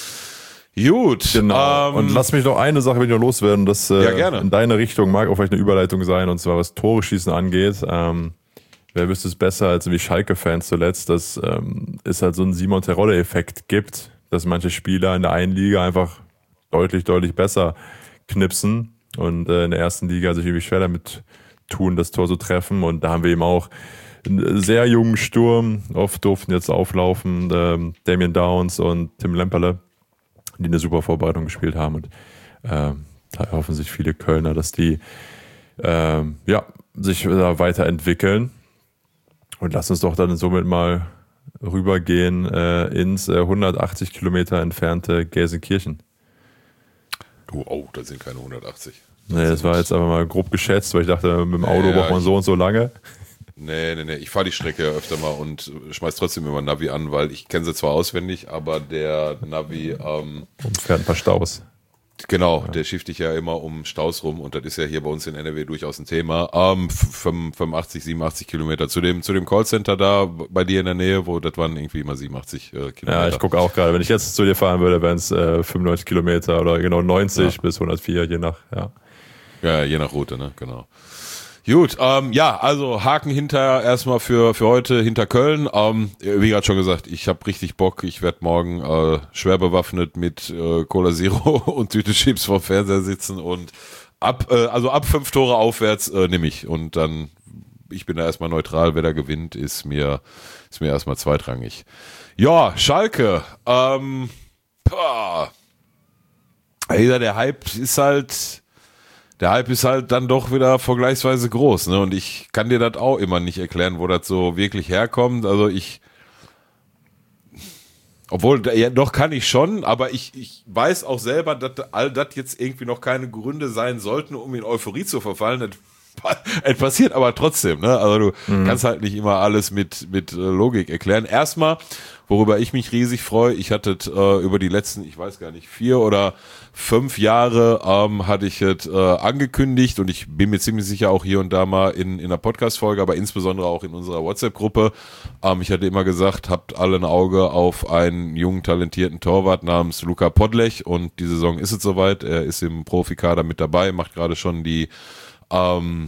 gut. Genau. Ähm, und lass mich noch eine Sache wieder loswerden, das äh, ja, gerne. in deine Richtung mag auch vielleicht eine Überleitung sein, und zwar was Tore schießen angeht. Ähm, wer wüsste es besser als wie Schalke-Fans zuletzt, dass ähm, es halt so einen Simon Terodde-Effekt gibt, dass manche Spieler in der einen Liga einfach deutlich, deutlich besser knipsen und äh, in der ersten Liga sich irgendwie schwer damit tun, das Tor zu treffen. Und da haben wir eben auch einen sehr jungen Sturm, oft durften jetzt auflaufen, ähm, Damien Downs und Tim Lemperle, die eine super Vorbereitung gespielt haben. Und äh, da erhoffen sich viele Kölner, dass die äh, ja, sich da weiterentwickeln. Und lass uns doch dann somit mal rübergehen äh, ins äh, hundertachtzig Kilometer entfernte Gelsenkirchen. Oh, oh, das sind keine hundertachtzig. Das, nee, das war jetzt aber mal grob geschätzt, weil ich dachte, mit dem Auto ja, braucht man so und so lange. Nee, nee, nee. Ich fahre die Strecke ja öfter mal und schmeiß trotzdem immer Navi an, weil ich kenne sie zwar auswendig, aber der Navi ähm, fährt ein paar Staus. Genau, ja. Der schifft dich ja immer um Staus rum und das ist ja hier bei uns in N R W durchaus ein Thema. Ähm, fünfundachtzig, siebenundachtzig Kilometer zu dem zu dem Callcenter da bei dir in der Nähe, wo das waren irgendwie immer siebenundachtzig äh, Kilometer. Ja, ich gucke auch gerade, wenn ich jetzt zu dir fahren würde, wären es äh, fünfundneunzig Kilometer oder genau neunzig ja. bis hundertvier, je nach, ja. Ja, je nach Route, ne, genau. Gut, ähm, ja, also Haken hinter erstmal für für heute hinter Köln. Ähm, wie gerade schon gesagt, ich habe richtig Bock. Ich werde morgen äh, schwer bewaffnet mit äh, Cola Zero und Tüte Chips vor dem Fernseher sitzen und ab äh, also ab fünf Tore aufwärts äh, nehme ich und dann ich bin da erstmal neutral. Wer da gewinnt, ist mir ist mir erstmal zweitrangig. Ja, Schalke. Ähm, boah. Alter, der Hype ist halt Der Hype ist halt dann doch wieder vergleichsweise groß, ne? Und ich kann dir das auch immer nicht erklären, wo das so wirklich herkommt. Also ich, obwohl, ja, doch kann ich schon, aber ich, ich weiß auch selber, dass all das jetzt irgendwie noch keine Gründe sein sollten, um in Euphorie zu verfallen. Das, es passiert aber trotzdem, ne? Also du mhm. kannst halt nicht immer alles mit, mit Logik erklären. Erstmal, worüber ich mich riesig freue, ich hatte äh, über die letzten, ich weiß gar nicht, vier oder fünf Jahre ähm, hatte ich es äh, angekündigt und ich bin mir ziemlich sicher auch hier und da mal in, in einer Podcast-Folge, aber insbesondere auch in unserer WhatsApp-Gruppe. Ähm, ich hatte immer gesagt, habt alle ein Auge auf einen jungen, talentierten Torwart namens Luka Podlech und die Saison ist es soweit. Er ist im Profikader mit dabei, macht gerade schon die ähm,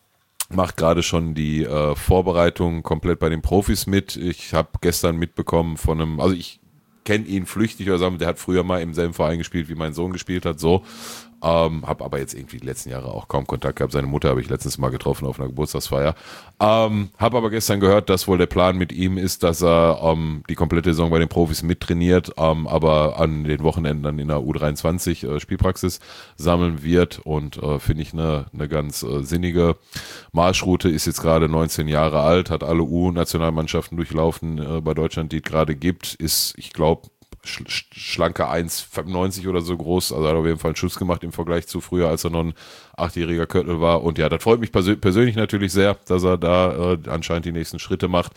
macht gerade schon die äh, Vorbereitung komplett bei den Profis mit. Ich habe gestern mitbekommen von einem, also ich kenne ihn flüchtig oder sagen, der hat früher mal im selben Verein gespielt, wie mein Sohn gespielt hat, so. Ähm, habe aber jetzt irgendwie die letzten Jahre auch kaum Kontakt gehabt. Seine Mutter habe ich letztens mal getroffen auf einer Geburtstagsfeier. Ähm, habe aber gestern gehört, dass wohl der Plan mit ihm ist, dass er ähm, die komplette Saison bei den Profis mittrainiert, ähm, aber an den Wochenenden dann in der U dreiundzwanzig äh, Spielpraxis sammeln wird und äh, finde ich eine ne ganz äh, sinnige Marschroute. Ist jetzt gerade neunzehn Jahre alt, hat alle U-Nationalmannschaften durchlaufen äh, bei Deutschland, die es gerade gibt, ist, ich glaube, schlanke eins Komma fünfundneunzig oder so groß, also hat auf jeden Fall einen Schuss gemacht im Vergleich zu früher, als er noch ein achtjähriger Köttel war. Und ja, das freut mich persö- persönlich natürlich sehr, dass er da äh, anscheinend die nächsten Schritte macht.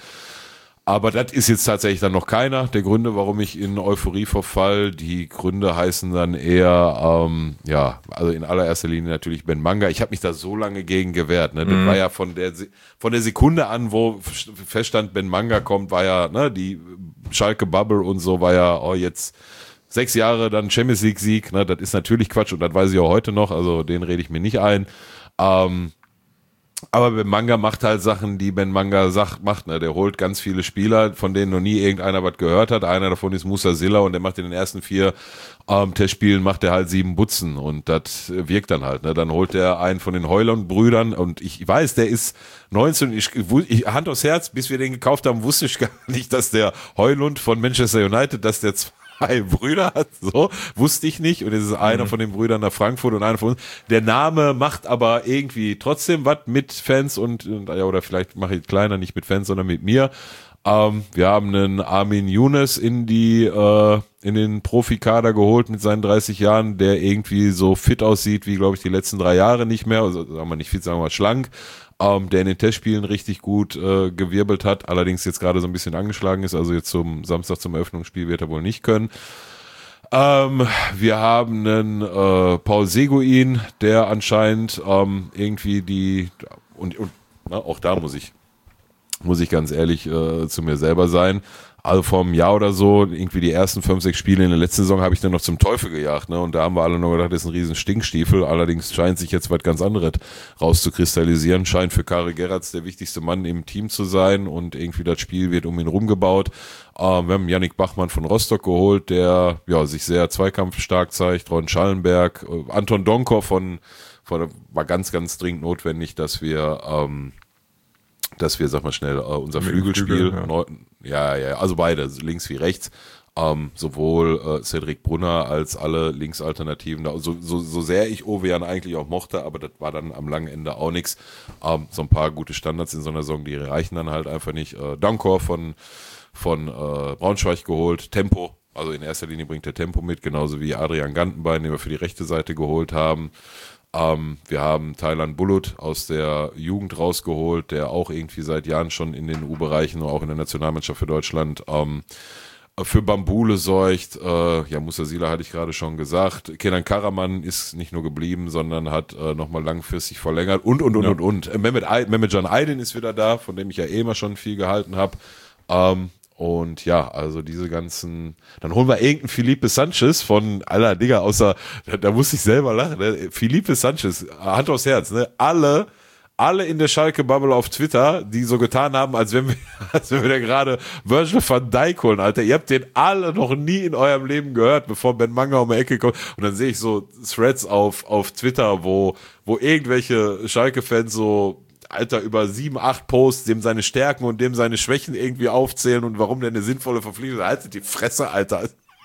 Aber das ist jetzt tatsächlich dann noch keiner der Gründe, warum ich in Euphorie verfall. Die Gründe heißen dann eher, ähm, ja, also in allererster Linie natürlich Ben Manga. Ich habe mich da so lange gegen gewehrt. Ne? Das mhm. war ja von der von der Sekunde an, wo feststand, Ben Manga kommt, war ja, ne, die Schalke Bubble und so, war ja, oh, jetzt sechs Jahre dann Champions League Sieg. Ne? Das ist natürlich Quatsch und das weiß ich auch heute noch, also den rede ich mir nicht ein. Ähm, Aber Ben Manga macht halt Sachen, die Ben Manga sagt, macht, ne? Der holt ganz viele Spieler, von denen noch nie irgendeiner was gehört hat. Einer davon ist Musa Silla und der macht in den ersten vier ähm, Testspielen macht er halt sieben Butzen und das wirkt dann halt, ne? Dann holt er einen von den Heuland-Brüdern und ich weiß, der ist neunzehn, ich, ich, Hand aufs Herz, bis wir den gekauft haben, wusste ich gar nicht, dass der Heulund von Manchester United, dass der zwei Brüder hat, so, wusste ich nicht und es ist einer mhm. von den Brüdern nach Frankfurt und einer von uns. Der Name macht aber irgendwie trotzdem was mit Fans und, und ja, oder vielleicht mache ich kleiner, nicht mit Fans, sondern mit mir. Ähm, wir haben einen Armin Younes in die, äh, in den Profikader geholt mit seinen dreißig Jahren, der irgendwie so fit aussieht wie, glaube ich, die letzten drei Jahre nicht mehr, also sagen wir nicht fit, sagen wir mal schlank. Ähm, der in den Testspielen richtig gut äh, gewirbelt hat, allerdings jetzt gerade so ein bisschen angeschlagen ist, also jetzt zum Samstag zum Eröffnungsspiel wird er wohl nicht können. Ähm, wir haben einen äh, Paul Seguin, der anscheinend ähm, irgendwie die, und, und na, auch da muss ich, muss ich ganz ehrlich äh, zu mir selber sein, also vor einem Jahr oder so, irgendwie die ersten fünf, sechs Spiele in der letzten Saison habe ich dann noch zum Teufel gejagt, ne? Und da haben wir alle noch gedacht, das ist ein riesen Stinkstiefel. Allerdings scheint sich jetzt was ganz anderes rauszukristallisieren. Scheint für Kari Gerrards der wichtigste Mann im Team zu sein und irgendwie das Spiel wird um ihn rumgebaut. Ähm, wir haben Yannick Bachmann von Rostock geholt, der ja sich sehr zweikampfstark zeigt. Ron Schallenberg, äh, Anton Donkor von, von, war ganz, ganz dringend notwendig, dass wir ähm, dass wir, sag mal schnell, uh, unser Mit Flügelspiel, Flügel, ja. Neu, ja, ja, also beide, links wie rechts, ähm, sowohl äh, Cedric Brunner als alle Linksalternativen, da, so, so, so sehr ich Ovejan eigentlich auch mochte, aber das war dann am langen Ende auch nichts. Ähm, so ein paar gute Standards in so einer Saison, die reichen dann halt einfach nicht. Äh, Dankor von, von äh, Braunschweig geholt, Tempo, also in erster Linie bringt der Tempo mit, genauso wie Adrian Gantenbein, den wir für die rechte Seite geholt haben. Ähm, wir haben Thailand Bulut aus der Jugend rausgeholt, der auch irgendwie seit Jahren schon in den U-Bereichen und auch in der Nationalmannschaft für Deutschland ähm, für Bambule sorgt. Äh, ja, Musa Sila hatte ich gerade schon gesagt. Kenan Karaman ist nicht nur geblieben, sondern hat äh, nochmal langfristig verlängert und, und, und, ja. und, und. Mehmet, Mehmet Can Aydin ist wieder da, von dem ich ja eh immer schon viel gehalten habe. Ähm, Und ja, also diese ganzen, dann holen wir irgendeinen Felipe Sanchez von, aller Digga, außer, da, da muss ich selber lachen, ne? Felipe Sanchez, Hand aufs Herz, ne? Alle, alle in der Schalke-Bubble auf Twitter, die so getan haben, als wenn wir, als wenn wir da gerade Virgil van Dijk holen, Alter. Ihr habt den alle noch nie in eurem Leben gehört, bevor Ben Manga um die Ecke kommt. Und dann sehe ich so Threads auf, auf Twitter, wo, wo irgendwelche Schalke-Fans so, Alter, über sieben, acht Posts, dem seine Stärken und dem seine Schwächen irgendwie aufzählen und warum der eine sinnvolle Verpflichtung ist. Haltet die Fresse, Alter.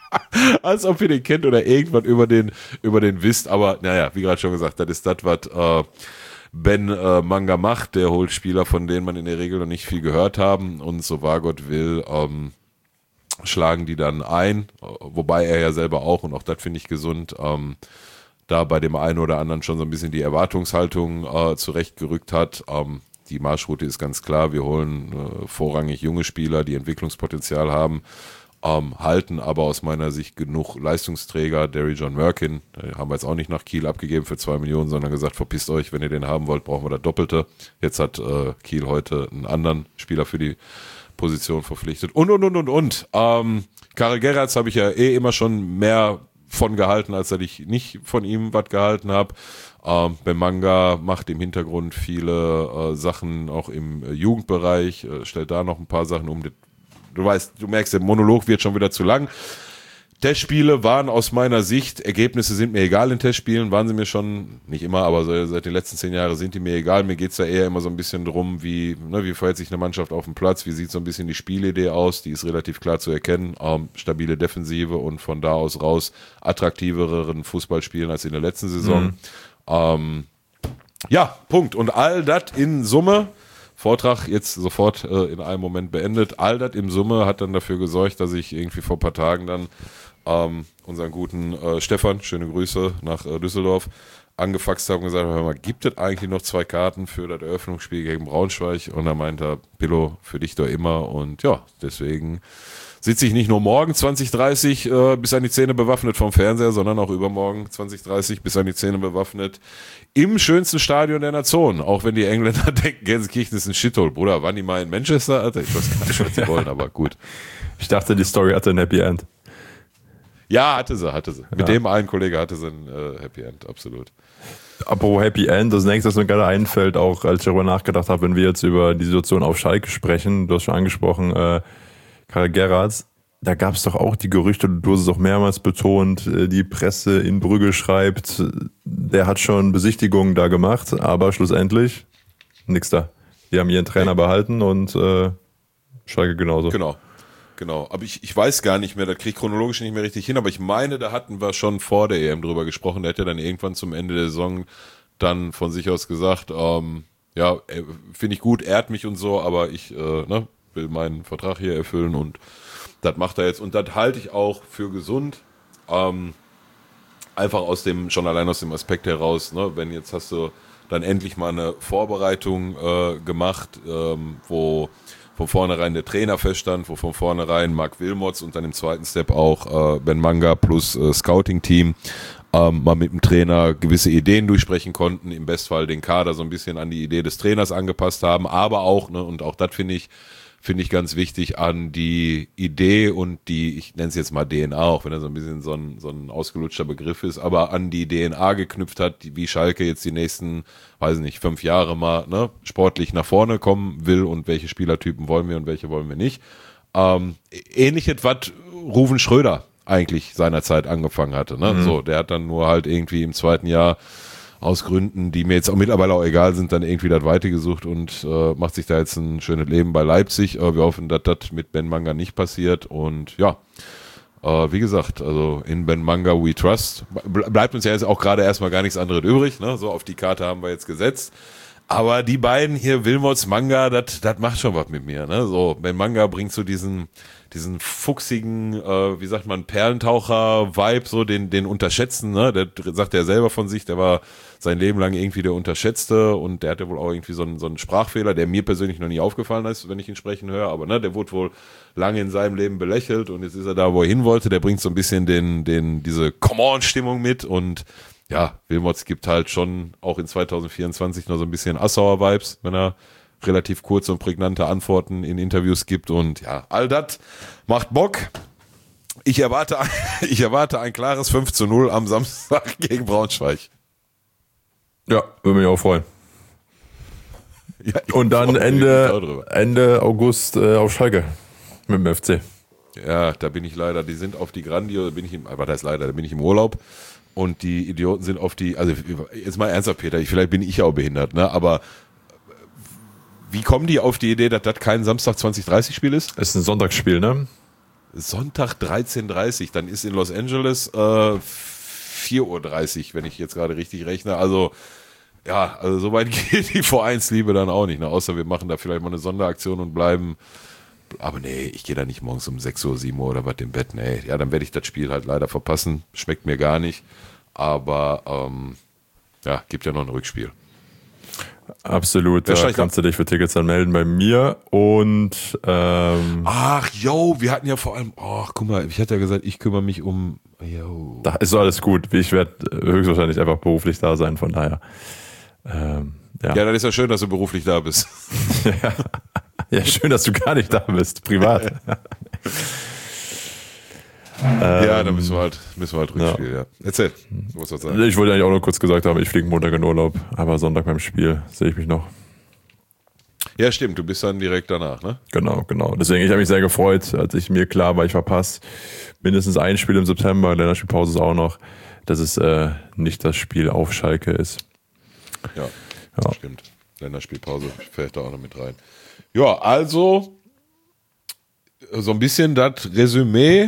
Als ob ihr den kennt oder irgendwann über den, über den wisst. Aber naja, wie gerade schon gesagt, das ist das, was äh, Ben äh, Manga macht. Der holt Spieler, von denen man in der Regel noch nicht viel gehört haben. Und so wahr Gott will, ähm, schlagen die dann ein. Wobei er ja selber auch, und auch das finde ich gesund, ähm, da bei dem einen oder anderen schon so ein bisschen die Erwartungshaltung äh, zurechtgerückt hat. Ähm, die Marschroute ist ganz klar. Wir holen äh, vorrangig junge Spieler, die Entwicklungspotenzial haben, ähm, halten aber aus meiner Sicht genug Leistungsträger. Derry John Merkin, äh, haben wir jetzt auch nicht nach Kiel abgegeben für zwei Millionen, sondern gesagt, verpisst euch, wenn ihr den haben wollt, brauchen wir das Doppelte. Jetzt hat äh, Kiel heute einen anderen Spieler für die Position verpflichtet. Und, und, und, und, und. Ähm, Karel Gerrards habe ich ja eh immer schon mehr von gehalten, als dass ich nicht von ihm was gehalten habe. Ähm, Ben Manga macht im Hintergrund viele äh, Sachen auch im äh, Jugendbereich, äh, stellt da noch ein paar Sachen um. Du weißt, du merkst, der Monolog wird schon wieder zu lang. Testspiele waren aus meiner Sicht, Ergebnisse sind mir egal in Testspielen, waren sie mir schon, nicht immer, aber so, seit den letzten zehn Jahren sind die mir egal. Mir geht's da eher immer so ein bisschen drum, wie, ne, wie verhält sich eine Mannschaft auf dem Platz, wie sieht so ein bisschen die Spielidee aus, die ist relativ klar zu erkennen, ähm, stabile Defensive und von da aus raus attraktiveren Fußball spielen als in der letzten Saison. Mhm. Ähm, ja, Punkt. Und all das in Summe, Vortrag jetzt sofort äh, in einem Moment beendet, all das in Summe hat dann dafür gesorgt, dass ich irgendwie vor ein paar Tagen dann ähm, unseren guten äh, Stefan, schöne Grüße nach äh, Düsseldorf, angefaxt habe und gesagt habe, hör mal, gibt es eigentlich noch zwei Karten für das Eröffnungsspiel gegen Braunschweig? Und da meinte er, Pillow, für dich doch immer. Und ja, deswegen sitze ich nicht nur morgen zwanzig dreißig äh, bis an die Zähne bewaffnet vom Fernseher, sondern auch übermorgen zwanzig dreißig bis an die Zähne bewaffnet im schönsten Stadion der Nation. Auch wenn die Engländer denken, Gelsenkirchen ist ein Shithole. Bruder, waren die mal in Manchester? Alter, ich weiß gar nicht, was sie wollen, aber gut. Ich dachte, die Story hatte ein Happy End. Ja, hatte sie, hatte sie. Ja. Mit dem einen Kollege hatte sie ein äh, Happy End, absolut. Apropos Happy End, das nächste, was mir gerade einfällt, auch als ich darüber nachgedacht habe, wenn wir jetzt über die Situation auf Schalke sprechen, du hast schon angesprochen, äh, Karel Gerrards, da gab es doch auch die Gerüchte, du hast es auch mehrmals betont, die Presse in Brügge schreibt, der hat schon Besichtigungen da gemacht, aber schlussendlich nix da. Die haben ihren Trainer behalten und äh, Schalke genauso. Genau. Genau, aber ich, ich weiß gar nicht mehr, das kriege ich chronologisch nicht mehr richtig hin, aber ich meine, da hatten wir schon vor der E M drüber gesprochen, der hat ja dann irgendwann zum Ende der Saison dann von sich aus gesagt, ähm, ja, finde ich gut, ehrt mich und so, aber ich äh, ne, will meinen Vertrag hier erfüllen und das macht er jetzt und das halte ich auch für gesund, ähm, einfach aus dem, schon allein aus dem Aspekt heraus, ne, wenn jetzt hast du dann endlich mal eine Vorbereitung äh, gemacht, ähm, wo von vornherein der Trainer feststand, wo von vornherein Marc Wilmots und dann im zweiten Step auch äh, Ben Manga plus äh, Scouting-Team ähm, mal mit dem Trainer gewisse Ideen durchsprechen konnten, im Bestfall den Kader so ein bisschen an die Idee des Trainers angepasst haben, aber auch, ne, und auch das finde ich, finde ich ganz wichtig, an die Idee und die, ich nenne es jetzt mal D N A, auch wenn er so ein bisschen so ein, so ein ausgelutschter Begriff ist, aber an die D N A geknüpft hat, wie Schalke jetzt die nächsten, weiß nicht, fünf Jahre mal ne, sportlich nach vorne kommen will und welche Spielertypen wollen wir und welche wollen wir nicht. Ähm, ähnliches, was Ruven Schröder eigentlich seinerzeit angefangen hatte. Ne? Mhm. So, der hat dann nur halt irgendwie im zweiten Jahr aus Gründen, die mir jetzt auch mittlerweile auch egal sind, dann irgendwie das weitergesucht und äh, macht sich da jetzt ein schönes Leben bei Leipzig. Äh, wir hoffen, dass das mit Ben Manga nicht passiert und ja, äh, wie gesagt, also in Ben Manga we trust. Ble- bleibt uns ja jetzt auch gerade erstmal gar nichts anderes übrig, ne? So auf die Karte haben wir jetzt gesetzt. Aber die beiden hier, Wilmots, Manga, das macht schon was mit mir, ne? So, Ben Manga bringt so diesen diesen fuchsigen, äh, wie sagt man, Perlentaucher-Vibe, so den den unterschätzen, ne? Der sagt ja selber von sich, der war sein Leben lang irgendwie der Unterschätzte und der hatte wohl auch irgendwie so einen, so einen Sprachfehler, der mir persönlich noch nie aufgefallen ist, wenn ich ihn sprechen höre, aber ne, der wurde wohl lange in seinem Leben belächelt und jetzt ist er da, wo er hin wollte, der bringt so ein bisschen den, den, diese Come-on-Stimmung mit und ja, Wilmots gibt halt schon auch in zwanzig vierundzwanzig noch so ein bisschen Assauer-Vibes, wenn er relativ kurze und prägnante Antworten in Interviews gibt und ja, all das macht Bock. Ich erwarte, ich erwarte ein klares fünf zu null am Samstag gegen Braunschweig. Ja, würde mich auch freuen. Ja, und dann Ende, Ende August äh, auf Schalke mit dem F C. Ja, da bin ich leider, die sind auf die Grandio, bin ich im, aber das ist leider, da bin ich im Urlaub und die Idioten sind auf die, also jetzt mal ernsthaft, Peter, ich, vielleicht bin ich auch behindert, ne, aber wie kommen die auf die Idee, dass das kein Samstag zwanzig dreißig Spiel ist? Ist ein Sonntagsspiel, ne? Sonntag dreizehn Uhr dreißig, dann ist in Los Angeles äh, vier Uhr dreißig, wenn ich jetzt gerade richtig rechne, also ja, also so weit geht die Vereinsliebe dann auch nicht, ne, außer wir machen da vielleicht mal eine Sonderaktion und bleiben. Aber nee, ich gehe da nicht morgens um sechs Uhr, sieben Uhr oder was im Bett. Nee, ja, dann werde ich das Spiel halt leider verpassen. Schmeckt mir gar nicht. Aber ähm, ja, gibt ja noch ein Rückspiel. Absolut, da kannst du dich für Tickets anmelden bei mir. Und ähm, ach, yo, wir hatten ja vor allem, ach, guck mal, ich hatte ja gesagt, ich kümmere mich um, yo. Da ist alles gut. Ich werde höchstwahrscheinlich einfach beruflich da sein, von daher. Ähm, ja. ja, dann ist ja schön, dass du beruflich da bist. ja. Ja, schön, dass du gar nicht da bist, privat. ja, dann müssen wir halt, müssen wir halt Rückspiel, ja. ja. Erzähl, du musst was sagen. Ich wollte eigentlich auch noch kurz gesagt haben, ich fliege Montag in Urlaub, aber Sonntag beim Spiel sehe ich mich noch. Ja, stimmt, du bist dann direkt danach, ne? Genau, genau. Deswegen, ich habe mich sehr gefreut, als ich mir klar war, ich verpasse mindestens ein Spiel im September, Länderspielpause ist auch noch, dass es äh, nicht das Spiel auf Schalke ist. Ja, ja. Stimmt. Länderspielpause fällt da auch noch mit rein. Ja, also so ein bisschen das Resümee: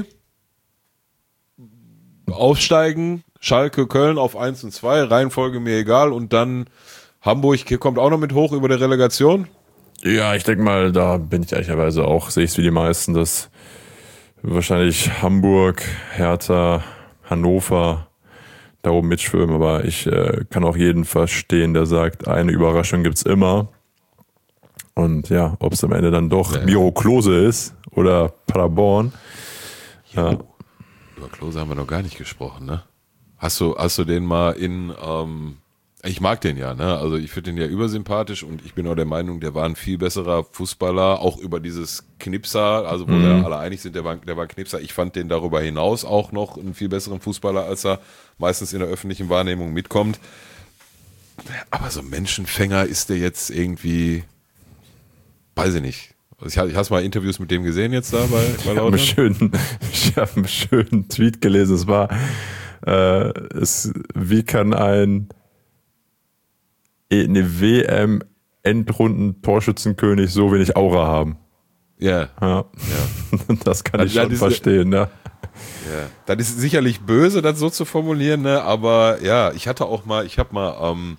Aufsteigen, Schalke, Köln auf eins und zwei, Reihenfolge mir egal, und dann Hamburg hier kommt auch noch mit hoch über der Relegation. Ja, ich denke mal, da bin ich ehrlicherweise auch, sehe ich es wie die meisten, dass wahrscheinlich Hamburg, Hertha, Hannover da oben mitschwimmen, aber ich äh, kann auch jeden verstehen, der sagt, eine Überraschung gibt's immer. Und ja, ob es am Ende dann doch ja. Miro Klose ist oder Paderborn. Ja. Ja. Über Klose haben wir noch gar nicht gesprochen, ne? Hast du, hast du den mal in, ähm, ich mag den ja, ne? Also ich finde den ja übersympathisch und ich bin auch der Meinung, der war ein viel besserer Fußballer, auch über dieses Knipser, also wo mhm. wir alle einig sind, der war, der war ein Knipser. Ich fand den darüber hinaus auch noch einen viel besseren Fußballer, als er meistens in der öffentlichen Wahrnehmung mitkommt. Aber so ein Menschenfänger ist der jetzt irgendwie... Weiß ich nicht. Ich habe mal Interviews mit dem gesehen jetzt da bei, bei Ich habe einen schönen, ich hab einen schönen Tweet gelesen. Es war, äh, es, wie kann ein eine W M-Endrunden-Torschützenkönig so wenig Aura haben? Yeah. Ja, ja. Das kann ich das, schon das verstehen, ne? Ja. Das ist sicherlich böse, das so zu formulieren, ne? Aber ja, ich hatte auch mal, ich habe mal, ähm,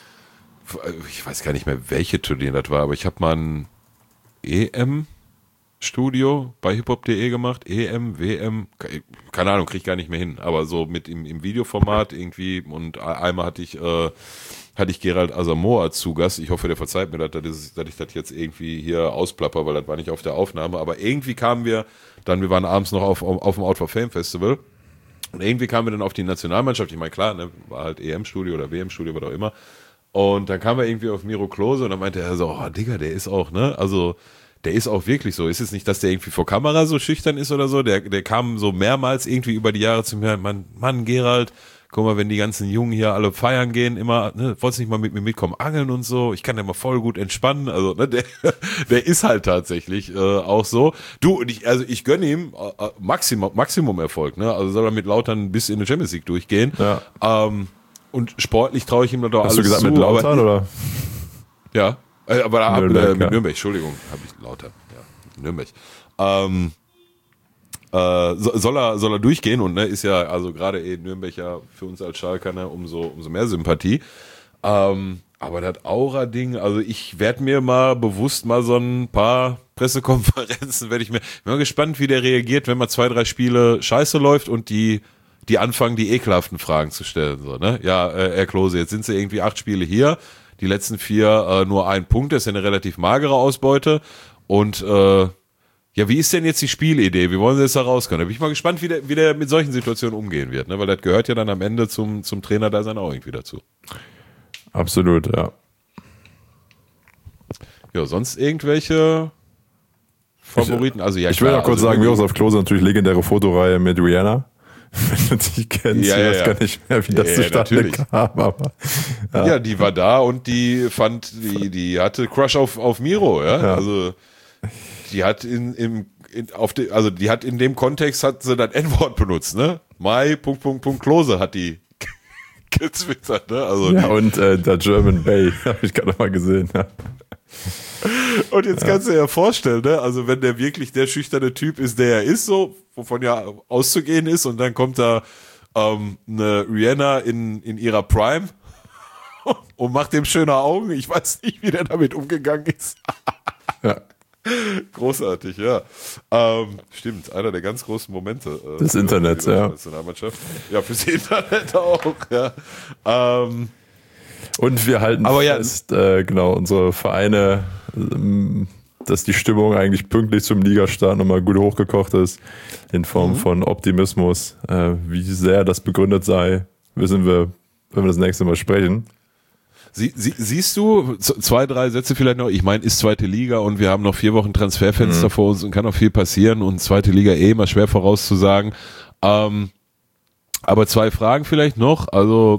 ich weiß gar nicht mehr, welche Turnier das war, aber ich habe mal ein E M-Studio bei hiphop punkt de gemacht, E M, W M, keine Ahnung, krieg ich gar nicht mehr hin, aber so mit im, im Videoformat irgendwie, und einmal hatte ich, äh, hatte ich Gerald Asamoah zu Gast, ich hoffe, der verzeiht mir, dass, dass, dass ich das jetzt irgendwie hier ausplapper, weil das war nicht auf der Aufnahme, aber irgendwie kamen wir dann, wir waren abends noch auf, auf dem Out for Fame Festival und irgendwie kamen wir dann auf die Nationalmannschaft, ich meine, klar, ne, war halt E M-Studio oder W M-Studio, was auch immer. Und dann kam er irgendwie auf Miro Klose und dann meinte er so, oh Digga, der ist auch, ne, also der ist auch wirklich so. Ist es nicht, dass der irgendwie vor Kamera so schüchtern ist oder so? Der, der kam so mehrmals irgendwie über die Jahre zu mir, Mann, Mann, Gerald, guck mal, wenn die ganzen Jungen hier alle feiern gehen, immer, ne, wolltest nicht mal mit mir mitkommen, angeln und so, ich kann ja mal voll gut entspannen, also, ne, der, der ist halt tatsächlich äh, auch so. Du, und ich, also ich gönne ihm äh, Maximum, Maximum Erfolg, ne, also soll er mit Lautern bis in die Champions League durchgehen. Ja. Ähm, Und sportlich traue ich ihm da doch Hast alles zu. Hast du gesagt zu, mit Lautern, oder? Ja, äh, aber da Nürnberg, äh, mit ja. Nürnberg, Entschuldigung, habe ich Lautern, ja, Nürnberg. Ähm, äh, so, soll er soll er durchgehen und ne, ist ja, also gerade eh Nürnberg ja für uns als Schalker, ne, umso, umso mehr Sympathie. Ähm, aber das Aura-Ding, also ich werde mir mal bewusst mal so ein paar Pressekonferenzen, werde ich mir, ich bin mal gespannt, wie der reagiert, wenn mal zwei, drei Spiele scheiße läuft und die die anfangen, die ekelhaften Fragen zu stellen. So, ne? Ja, äh, Herr Klose, jetzt sind sie irgendwie acht Spiele hier, die letzten vier äh, nur ein Punkt, das ist ja eine relativ magere Ausbeute. Und äh, ja, wie ist denn jetzt die Spielidee? Wie wollen sie jetzt da rauskommen? Da bin ich mal gespannt, wie der, wie der mit solchen Situationen umgehen wird, ne? Weil das gehört ja dann am Ende zum, zum Trainer da sein auch irgendwie dazu. Absolut, ja. Ja, sonst irgendwelche Favoriten? Also ja, ich will klar, noch kurz also sagen, Miroslav Klose natürlich legendäre Fotoreihe mit Rihanna. wenn du die kennst. Ja, ich ja, weiß ja. gar nicht mehr, wie das Ja, zustande natürlich. kam. Aber, Ja. ja. die war da und die fand, die, die hatte Crush auf, auf Miro, ja? Ja. Also die hat in, im, in, auf de, also die hat in dem Kontext hat sie das N-Wort benutzt, ne? Mai, Punkt, Punkt, Punkt, Klose hat die gezwittert, ne? Also Ja, die, und äh, der German Bay, habe ich gerade mal gesehen. Ja. und jetzt kannst du dir ja vorstellen, ne? Also wenn der wirklich der schüchterne Typ ist, der er ist, so, wovon ja auszugehen ist, und dann kommt da ähm, eine Rihanna in, in ihrer Prime und macht dem schöne Augen. Ich weiß nicht, wie der damit umgegangen ist. Ja. Großartig, ja. Ähm, stimmt, einer der ganz großen Momente. Äh, Des für Internets, die deutsche ja. Nationalmannschaft. Ja, fürs Internet auch, ja. Ähm, Und wir halten Aber ja, fest, äh, genau, unsere Vereine, ähm, dass die Stimmung eigentlich pünktlich zum Ligastart nochmal gut hochgekocht ist, in Form Mhm. von Optimismus. Äh, wie sehr das begründet sei, wissen wir, wenn wir das nächste Mal sprechen. Sie, sie, siehst du, z- zwei, drei Sätze vielleicht noch, ich meine, ist zweite Liga und wir haben noch vier Wochen Transferfenster Mhm. vor uns und kann noch viel passieren und zweite Liga eh immer schwer vorauszusagen. Ähm, aber zwei Fragen vielleicht noch, also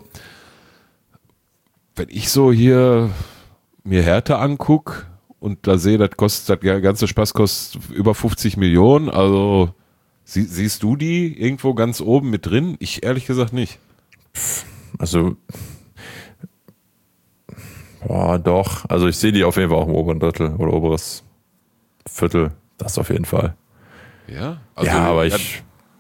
wenn ich so hier mir Hertha anguck und da sehe, das kostet, der ganze Spaß kostet über fünfzig Millionen, also sie, siehst du die irgendwo ganz oben mit drin? Ich ehrlich gesagt nicht. Also, boah, doch. Also ich sehe die auf jeden Fall auch im oberen Drittel oder oberes Viertel. Das auf jeden Fall. Ja, also, ja, aber ich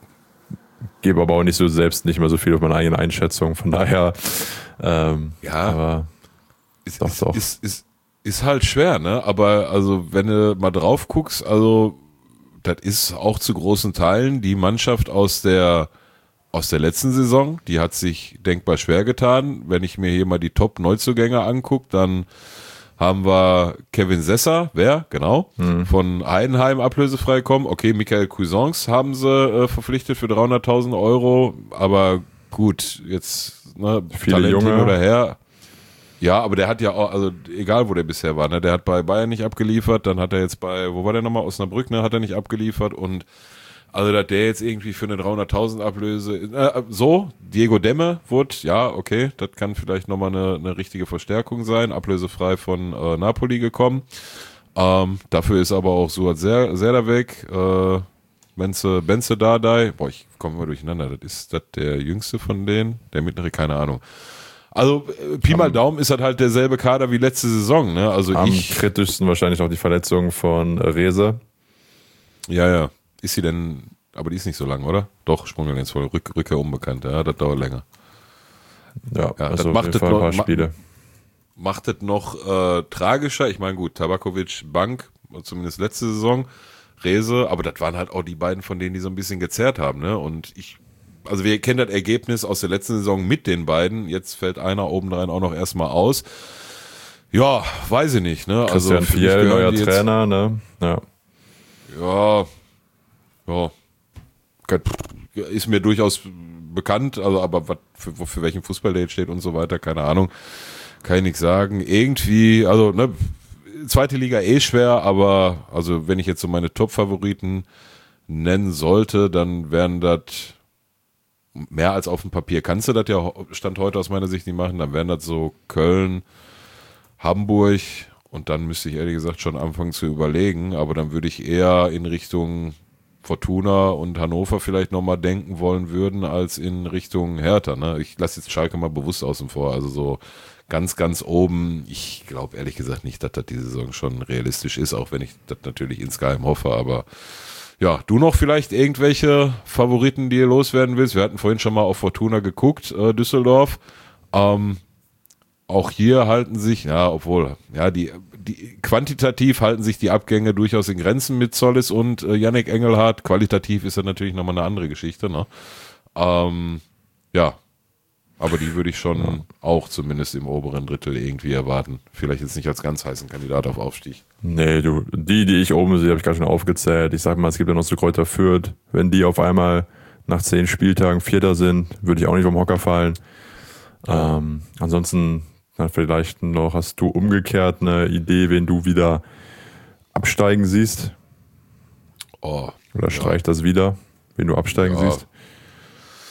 gebe aber auch nicht so selbst nicht mehr so viel auf meine eigene Einschätzung. Von daher, ähm, Ja. aber Ist, Doch, ist, doch. Ist, ist, ist halt schwer, ne? Aber also wenn du mal drauf guckst, also das ist auch zu großen Teilen die Mannschaft aus der aus der letzten Saison, die hat sich denkbar schwer getan. Wenn ich mir hier mal die Top-Neuzugänge angucke, dann haben wir Kevin Sesser, wer? Genau, von Heidenheim ablösefrei kommen. Okay, Michael Cuisance haben sie äh, verpflichtet für dreihunderttausend Euro, aber gut, jetzt ne, Viele Talent Junge. hin oder her. Ja, aber der hat ja auch, also egal wo der bisher war, ne, der hat bei Bayern nicht abgeliefert, dann hat er jetzt bei, wo war der nochmal, Osnabrück, ne, hat er nicht abgeliefert und also dass der jetzt irgendwie für eine dreihunderttausend Ablöse, äh, so, Diego Demme wurde, ja, okay, das kann vielleicht nochmal eine, eine richtige Verstärkung sein, ablösefrei von äh, Napoli gekommen. Ähm, dafür ist aber auch Suat Ser- Serdar weg, äh, Benze, Benze Dardai, boah, ich komme mal durcheinander, das ist das der jüngste von denen, der mittlere, keine Ahnung. Also äh, Pi mal Daumen ist halt halt derselbe Kader wie letzte Saison, ne? Also am ich, kritischsten wahrscheinlich noch die Verletzung von äh, Rehse. ja, ja. Ist sie denn, aber die ist nicht so lang, oder? Doch, Sprungel jetzt voll, Rück, Rückkehr unbekannt, ja, das dauert länger. Ja, Ja, also das auf macht jeden das Fall ein noch- paar ma- Spiele. Macht es noch äh, tragischer. Ich meine, gut, Tabakovic, Bank, zumindest letzte Saison, Rese, aber das waren halt auch die beiden, von denen die so ein bisschen gezerrt haben, ne? Und ich, also wir kennen das Ergebnis aus der letzten Saison mit den beiden. Jetzt fällt einer obendrein auch noch erstmal aus. Ja, weiß ich nicht, ne? Christian für mich Fiel, gehören neuer die jetzt- Trainer, ne? Ja. Ja, ja, Kann- ist mir durchaus bekannt, also aber was für, für welchen Fußball der jetzt steht und so weiter, keine Ahnung, kann ich nichts sagen. Irgendwie, also ne, zweite Liga eh schwer, aber also wenn ich jetzt so meine Top-Favoriten nennen sollte, dann wären das mehr als auf dem Papier. Kannst du das ja Stand heute aus meiner Sicht nicht machen, dann wären das so Köln, Hamburg und dann müsste ich ehrlich gesagt schon anfangen zu überlegen, aber dann würde ich eher in Richtung Fortuna und Hannover vielleicht nochmal denken wollen würden, als in Richtung Hertha. Ne? Ich lasse jetzt Schalke mal bewusst außen vor, also so ganz, ganz oben. Ich glaube ehrlich gesagt nicht, dass das diese Saison schon realistisch ist, auch wenn ich das natürlich insgeheim hoffe, aber ja, du noch vielleicht irgendwelche Favoriten, die ihr loswerden willst? Wir hatten vorhin schon mal auf Fortuna geguckt, äh, Düsseldorf. Ähm, auch hier halten sich, ja, obwohl, ja, die, die quantitativ halten sich die Abgänge durchaus in Grenzen mit Zollis und äh, Yannick Engelhardt. Qualitativ ist das natürlich nochmal eine andere Geschichte, ne? Ähm, ja, aber die würde ich schon ja. auch zumindest im oberen Drittel irgendwie erwarten. Vielleicht jetzt nicht als ganz heißen Kandidat auf Aufstieg. Nee, du, die, die ich oben sehe, habe ich gerade schon aufgezählt. Ich sag mal, es gibt ja noch so Kräuter Fürth. Wenn die auf einmal nach zehn Spieltagen Vierter sind, würde ich auch nicht vom Hocker fallen. Ja. Ähm, ansonsten na, vielleicht noch, hast du umgekehrt eine Idee, wen du wieder absteigen siehst? Oh, Oder streich ja. das wieder, wen du absteigen ja. siehst?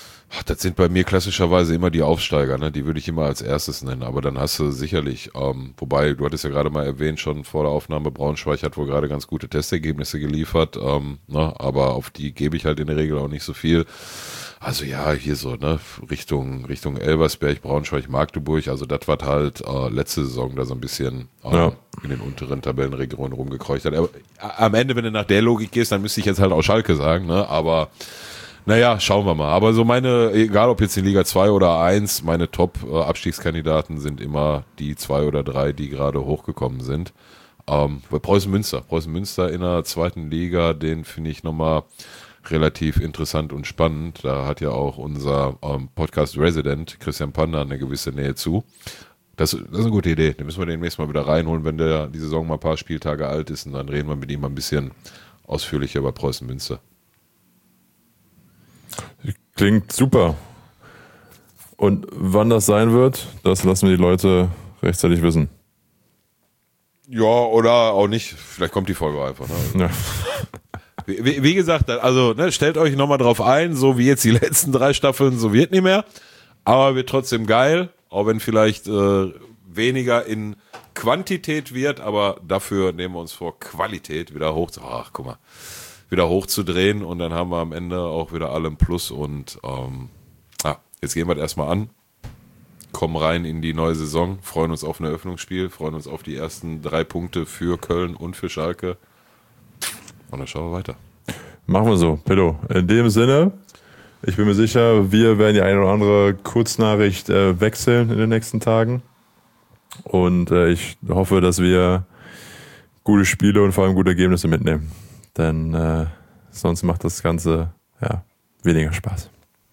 das sind bei mir klassischerweise immer die Aufsteiger, ne? Die würde ich immer als erstes nennen, aber dann hast du sicherlich, ähm, wobei, du hattest ja gerade mal erwähnt, schon vor der Aufnahme, Braunschweig hat wohl gerade ganz gute Testergebnisse geliefert, ähm, ne? Aber auf die gebe ich halt in der Regel auch nicht so viel. Also ja, hier so, ne, Richtung, Richtung Elversberg, Braunschweig, Magdeburg, also das war halt äh, letzte Saison da so ein bisschen äh, ja. in den unteren Tabellenregionen rumgekreucht hat. Aber am Ende, wenn du nach der Logik gehst, dann müsste ich jetzt halt auch Schalke sagen, ne, aber naja, schauen wir mal. Aber so meine, egal ob jetzt in Liga zwei oder eins, meine Top-Abstiegskandidaten sind immer die zwei oder drei, die gerade hochgekommen sind. Ähm, Preußen Münster, Preußen Münster in der zweiten Liga, den finde ich nochmal relativ interessant und spannend. Da hat ja auch unser ähm, Podcast-Resident Christian Panda eine gewisse Nähe zu. Das, das ist eine gute Idee. Den müssen wir demnächst mal wieder reinholen, wenn der die Saison mal ein paar Spieltage alt ist, und dann reden wir mit ihm mal ein bisschen ausführlicher über Preußen Münster. Klingt super. Und wann das sein wird, das lassen wir die Leute rechtzeitig wissen. Ja, oder auch nicht. Vielleicht kommt die Folge einfach. Ne? Ja. Wie, wie gesagt, also ne, stellt euch nochmal drauf ein, so wie jetzt die letzten drei Staffeln, so wird nicht mehr. Aber wird trotzdem geil, auch wenn vielleicht äh, weniger in Quantität wird, aber dafür nehmen wir uns vor, Qualität wieder hoch zu, ach guck mal, wieder hochzudrehen, und dann haben wir am Ende auch wieder alle ein Plus, und ähm, ah, jetzt gehen wir das erstmal an, kommen rein in die neue Saison, freuen uns auf ein Eröffnungsspiel, freuen uns auf die ersten drei Punkte für Köln und für Schalke. Und dann schauen wir weiter. Machen wir so, Pedro. In dem Sinne, ich bin mir sicher, wir werden die eine oder andere Kurznachricht äh, wechseln in den nächsten Tagen. Und äh, ich hoffe, dass wir gute Spiele und vor allem gute Ergebnisse mitnehmen. Denn äh, sonst macht das Ganze ja weniger Spaß.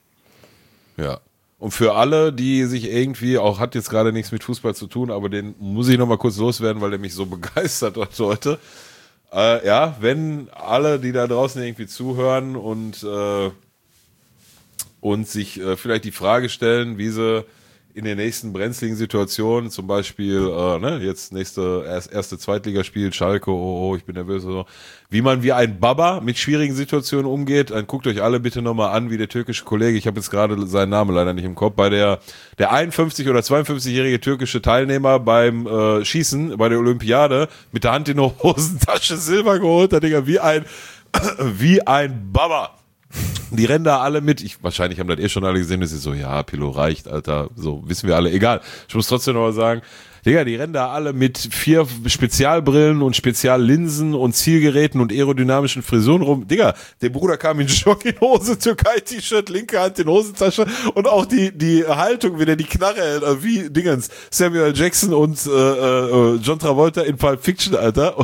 Ja. Und für alle, die sich irgendwie, auch hat jetzt gerade nichts mit Fußball zu tun, aber den muss ich nochmal kurz loswerden, weil der mich so begeistert hat heute. Äh, ja, wenn alle, die da draußen irgendwie zuhören und, äh, und sich äh, vielleicht die Frage stellen, wie sie in den nächsten brenzligen Situationen, zum Beispiel äh, ne, jetzt nächste erst, erste Zweitligaspiel, Schalke, oh, oh, ich bin nervös, so, wie man wie ein Baba mit schwierigen Situationen umgeht, dann guckt euch alle bitte nochmal an, wie der türkische Kollege, ich habe jetzt gerade seinen Namen leider nicht im Kopf, bei der der einundfünfzig- oder zweiundfünfzigjährige türkische Teilnehmer beim äh, Schießen bei der Olympiade mit der Hand in der Hosentasche Silber geholt hat, Digga, wie ein wie ein Baba. Die rennen da alle mit. Ich, wahrscheinlich haben das eh schon alle gesehen. Das ist so, ja, Pilo reicht, Alter. So, wissen wir alle. Egal. Ich muss trotzdem noch mal sagen, Digga, die rennen da alle mit vier Spezialbrillen und Speziallinsen und Zielgeräten und aerodynamischen Frisuren rum. Digga, der Bruder kam in Jogginghose, Türkei-T-Shirt, linke Hand in Hosentasche, und auch die, die Haltung, wie der die Knarre hält, also wie Dingens, Samuel Jackson und äh, äh, John Travolta in Pulp Fiction, Alter.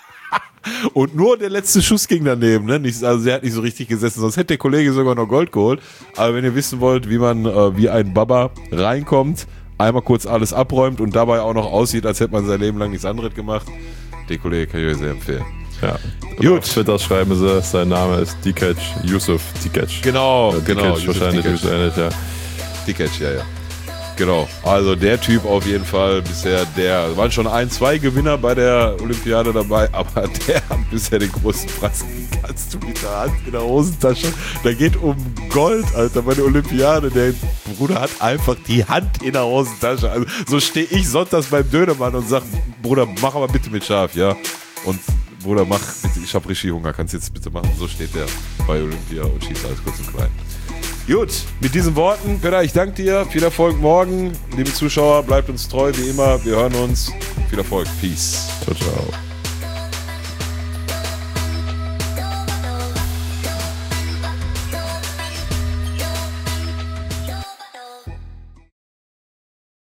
Und nur der letzte Schuss ging daneben, ne? Nicht, also der hat nicht so richtig gesessen, sonst hätte der Kollege sogar noch Gold geholt. Aber wenn ihr wissen wollt, wie man äh, wie ein Baba reinkommt, einmal kurz alles abräumt und dabei auch noch aussieht, als hätte man sein Leben lang nichts anderes gemacht, den Kollege kann ich euch sehr empfehlen. Ja. Gut. Auf Twitter schreiben sie, sein Name ist Dikac, Yusuf Dikac. Genau, ja, genau. Dikac wahrscheinlich, wahrscheinlich, ja. Dikac, ja, ja. Genau, also der Typ auf jeden Fall bisher, der waren schon ein, zwei Gewinner bei der Olympiade dabei, aber der hat bisher den größten Preis. Kannst du mit der Hand in der Hosentasche, da geht um Gold, Alter, bei der Olympiade, der Bruder hat einfach die Hand in der Hosentasche. Also so stehe ich sonntags beim Dönermann und sag, Bruder, mach aber bitte mit scharf, ja, und Bruder, mach bitte, ich hab richtig Hunger, kannst du jetzt bitte machen. So steht der bei Olympia und schießt alles kurz und klein. Gut, mit diesen Worten, Peter, ich danke dir. Viel Erfolg morgen. Liebe Zuschauer, bleibt uns treu wie immer. Wir hören uns. Viel Erfolg. Peace. Ciao, ciao.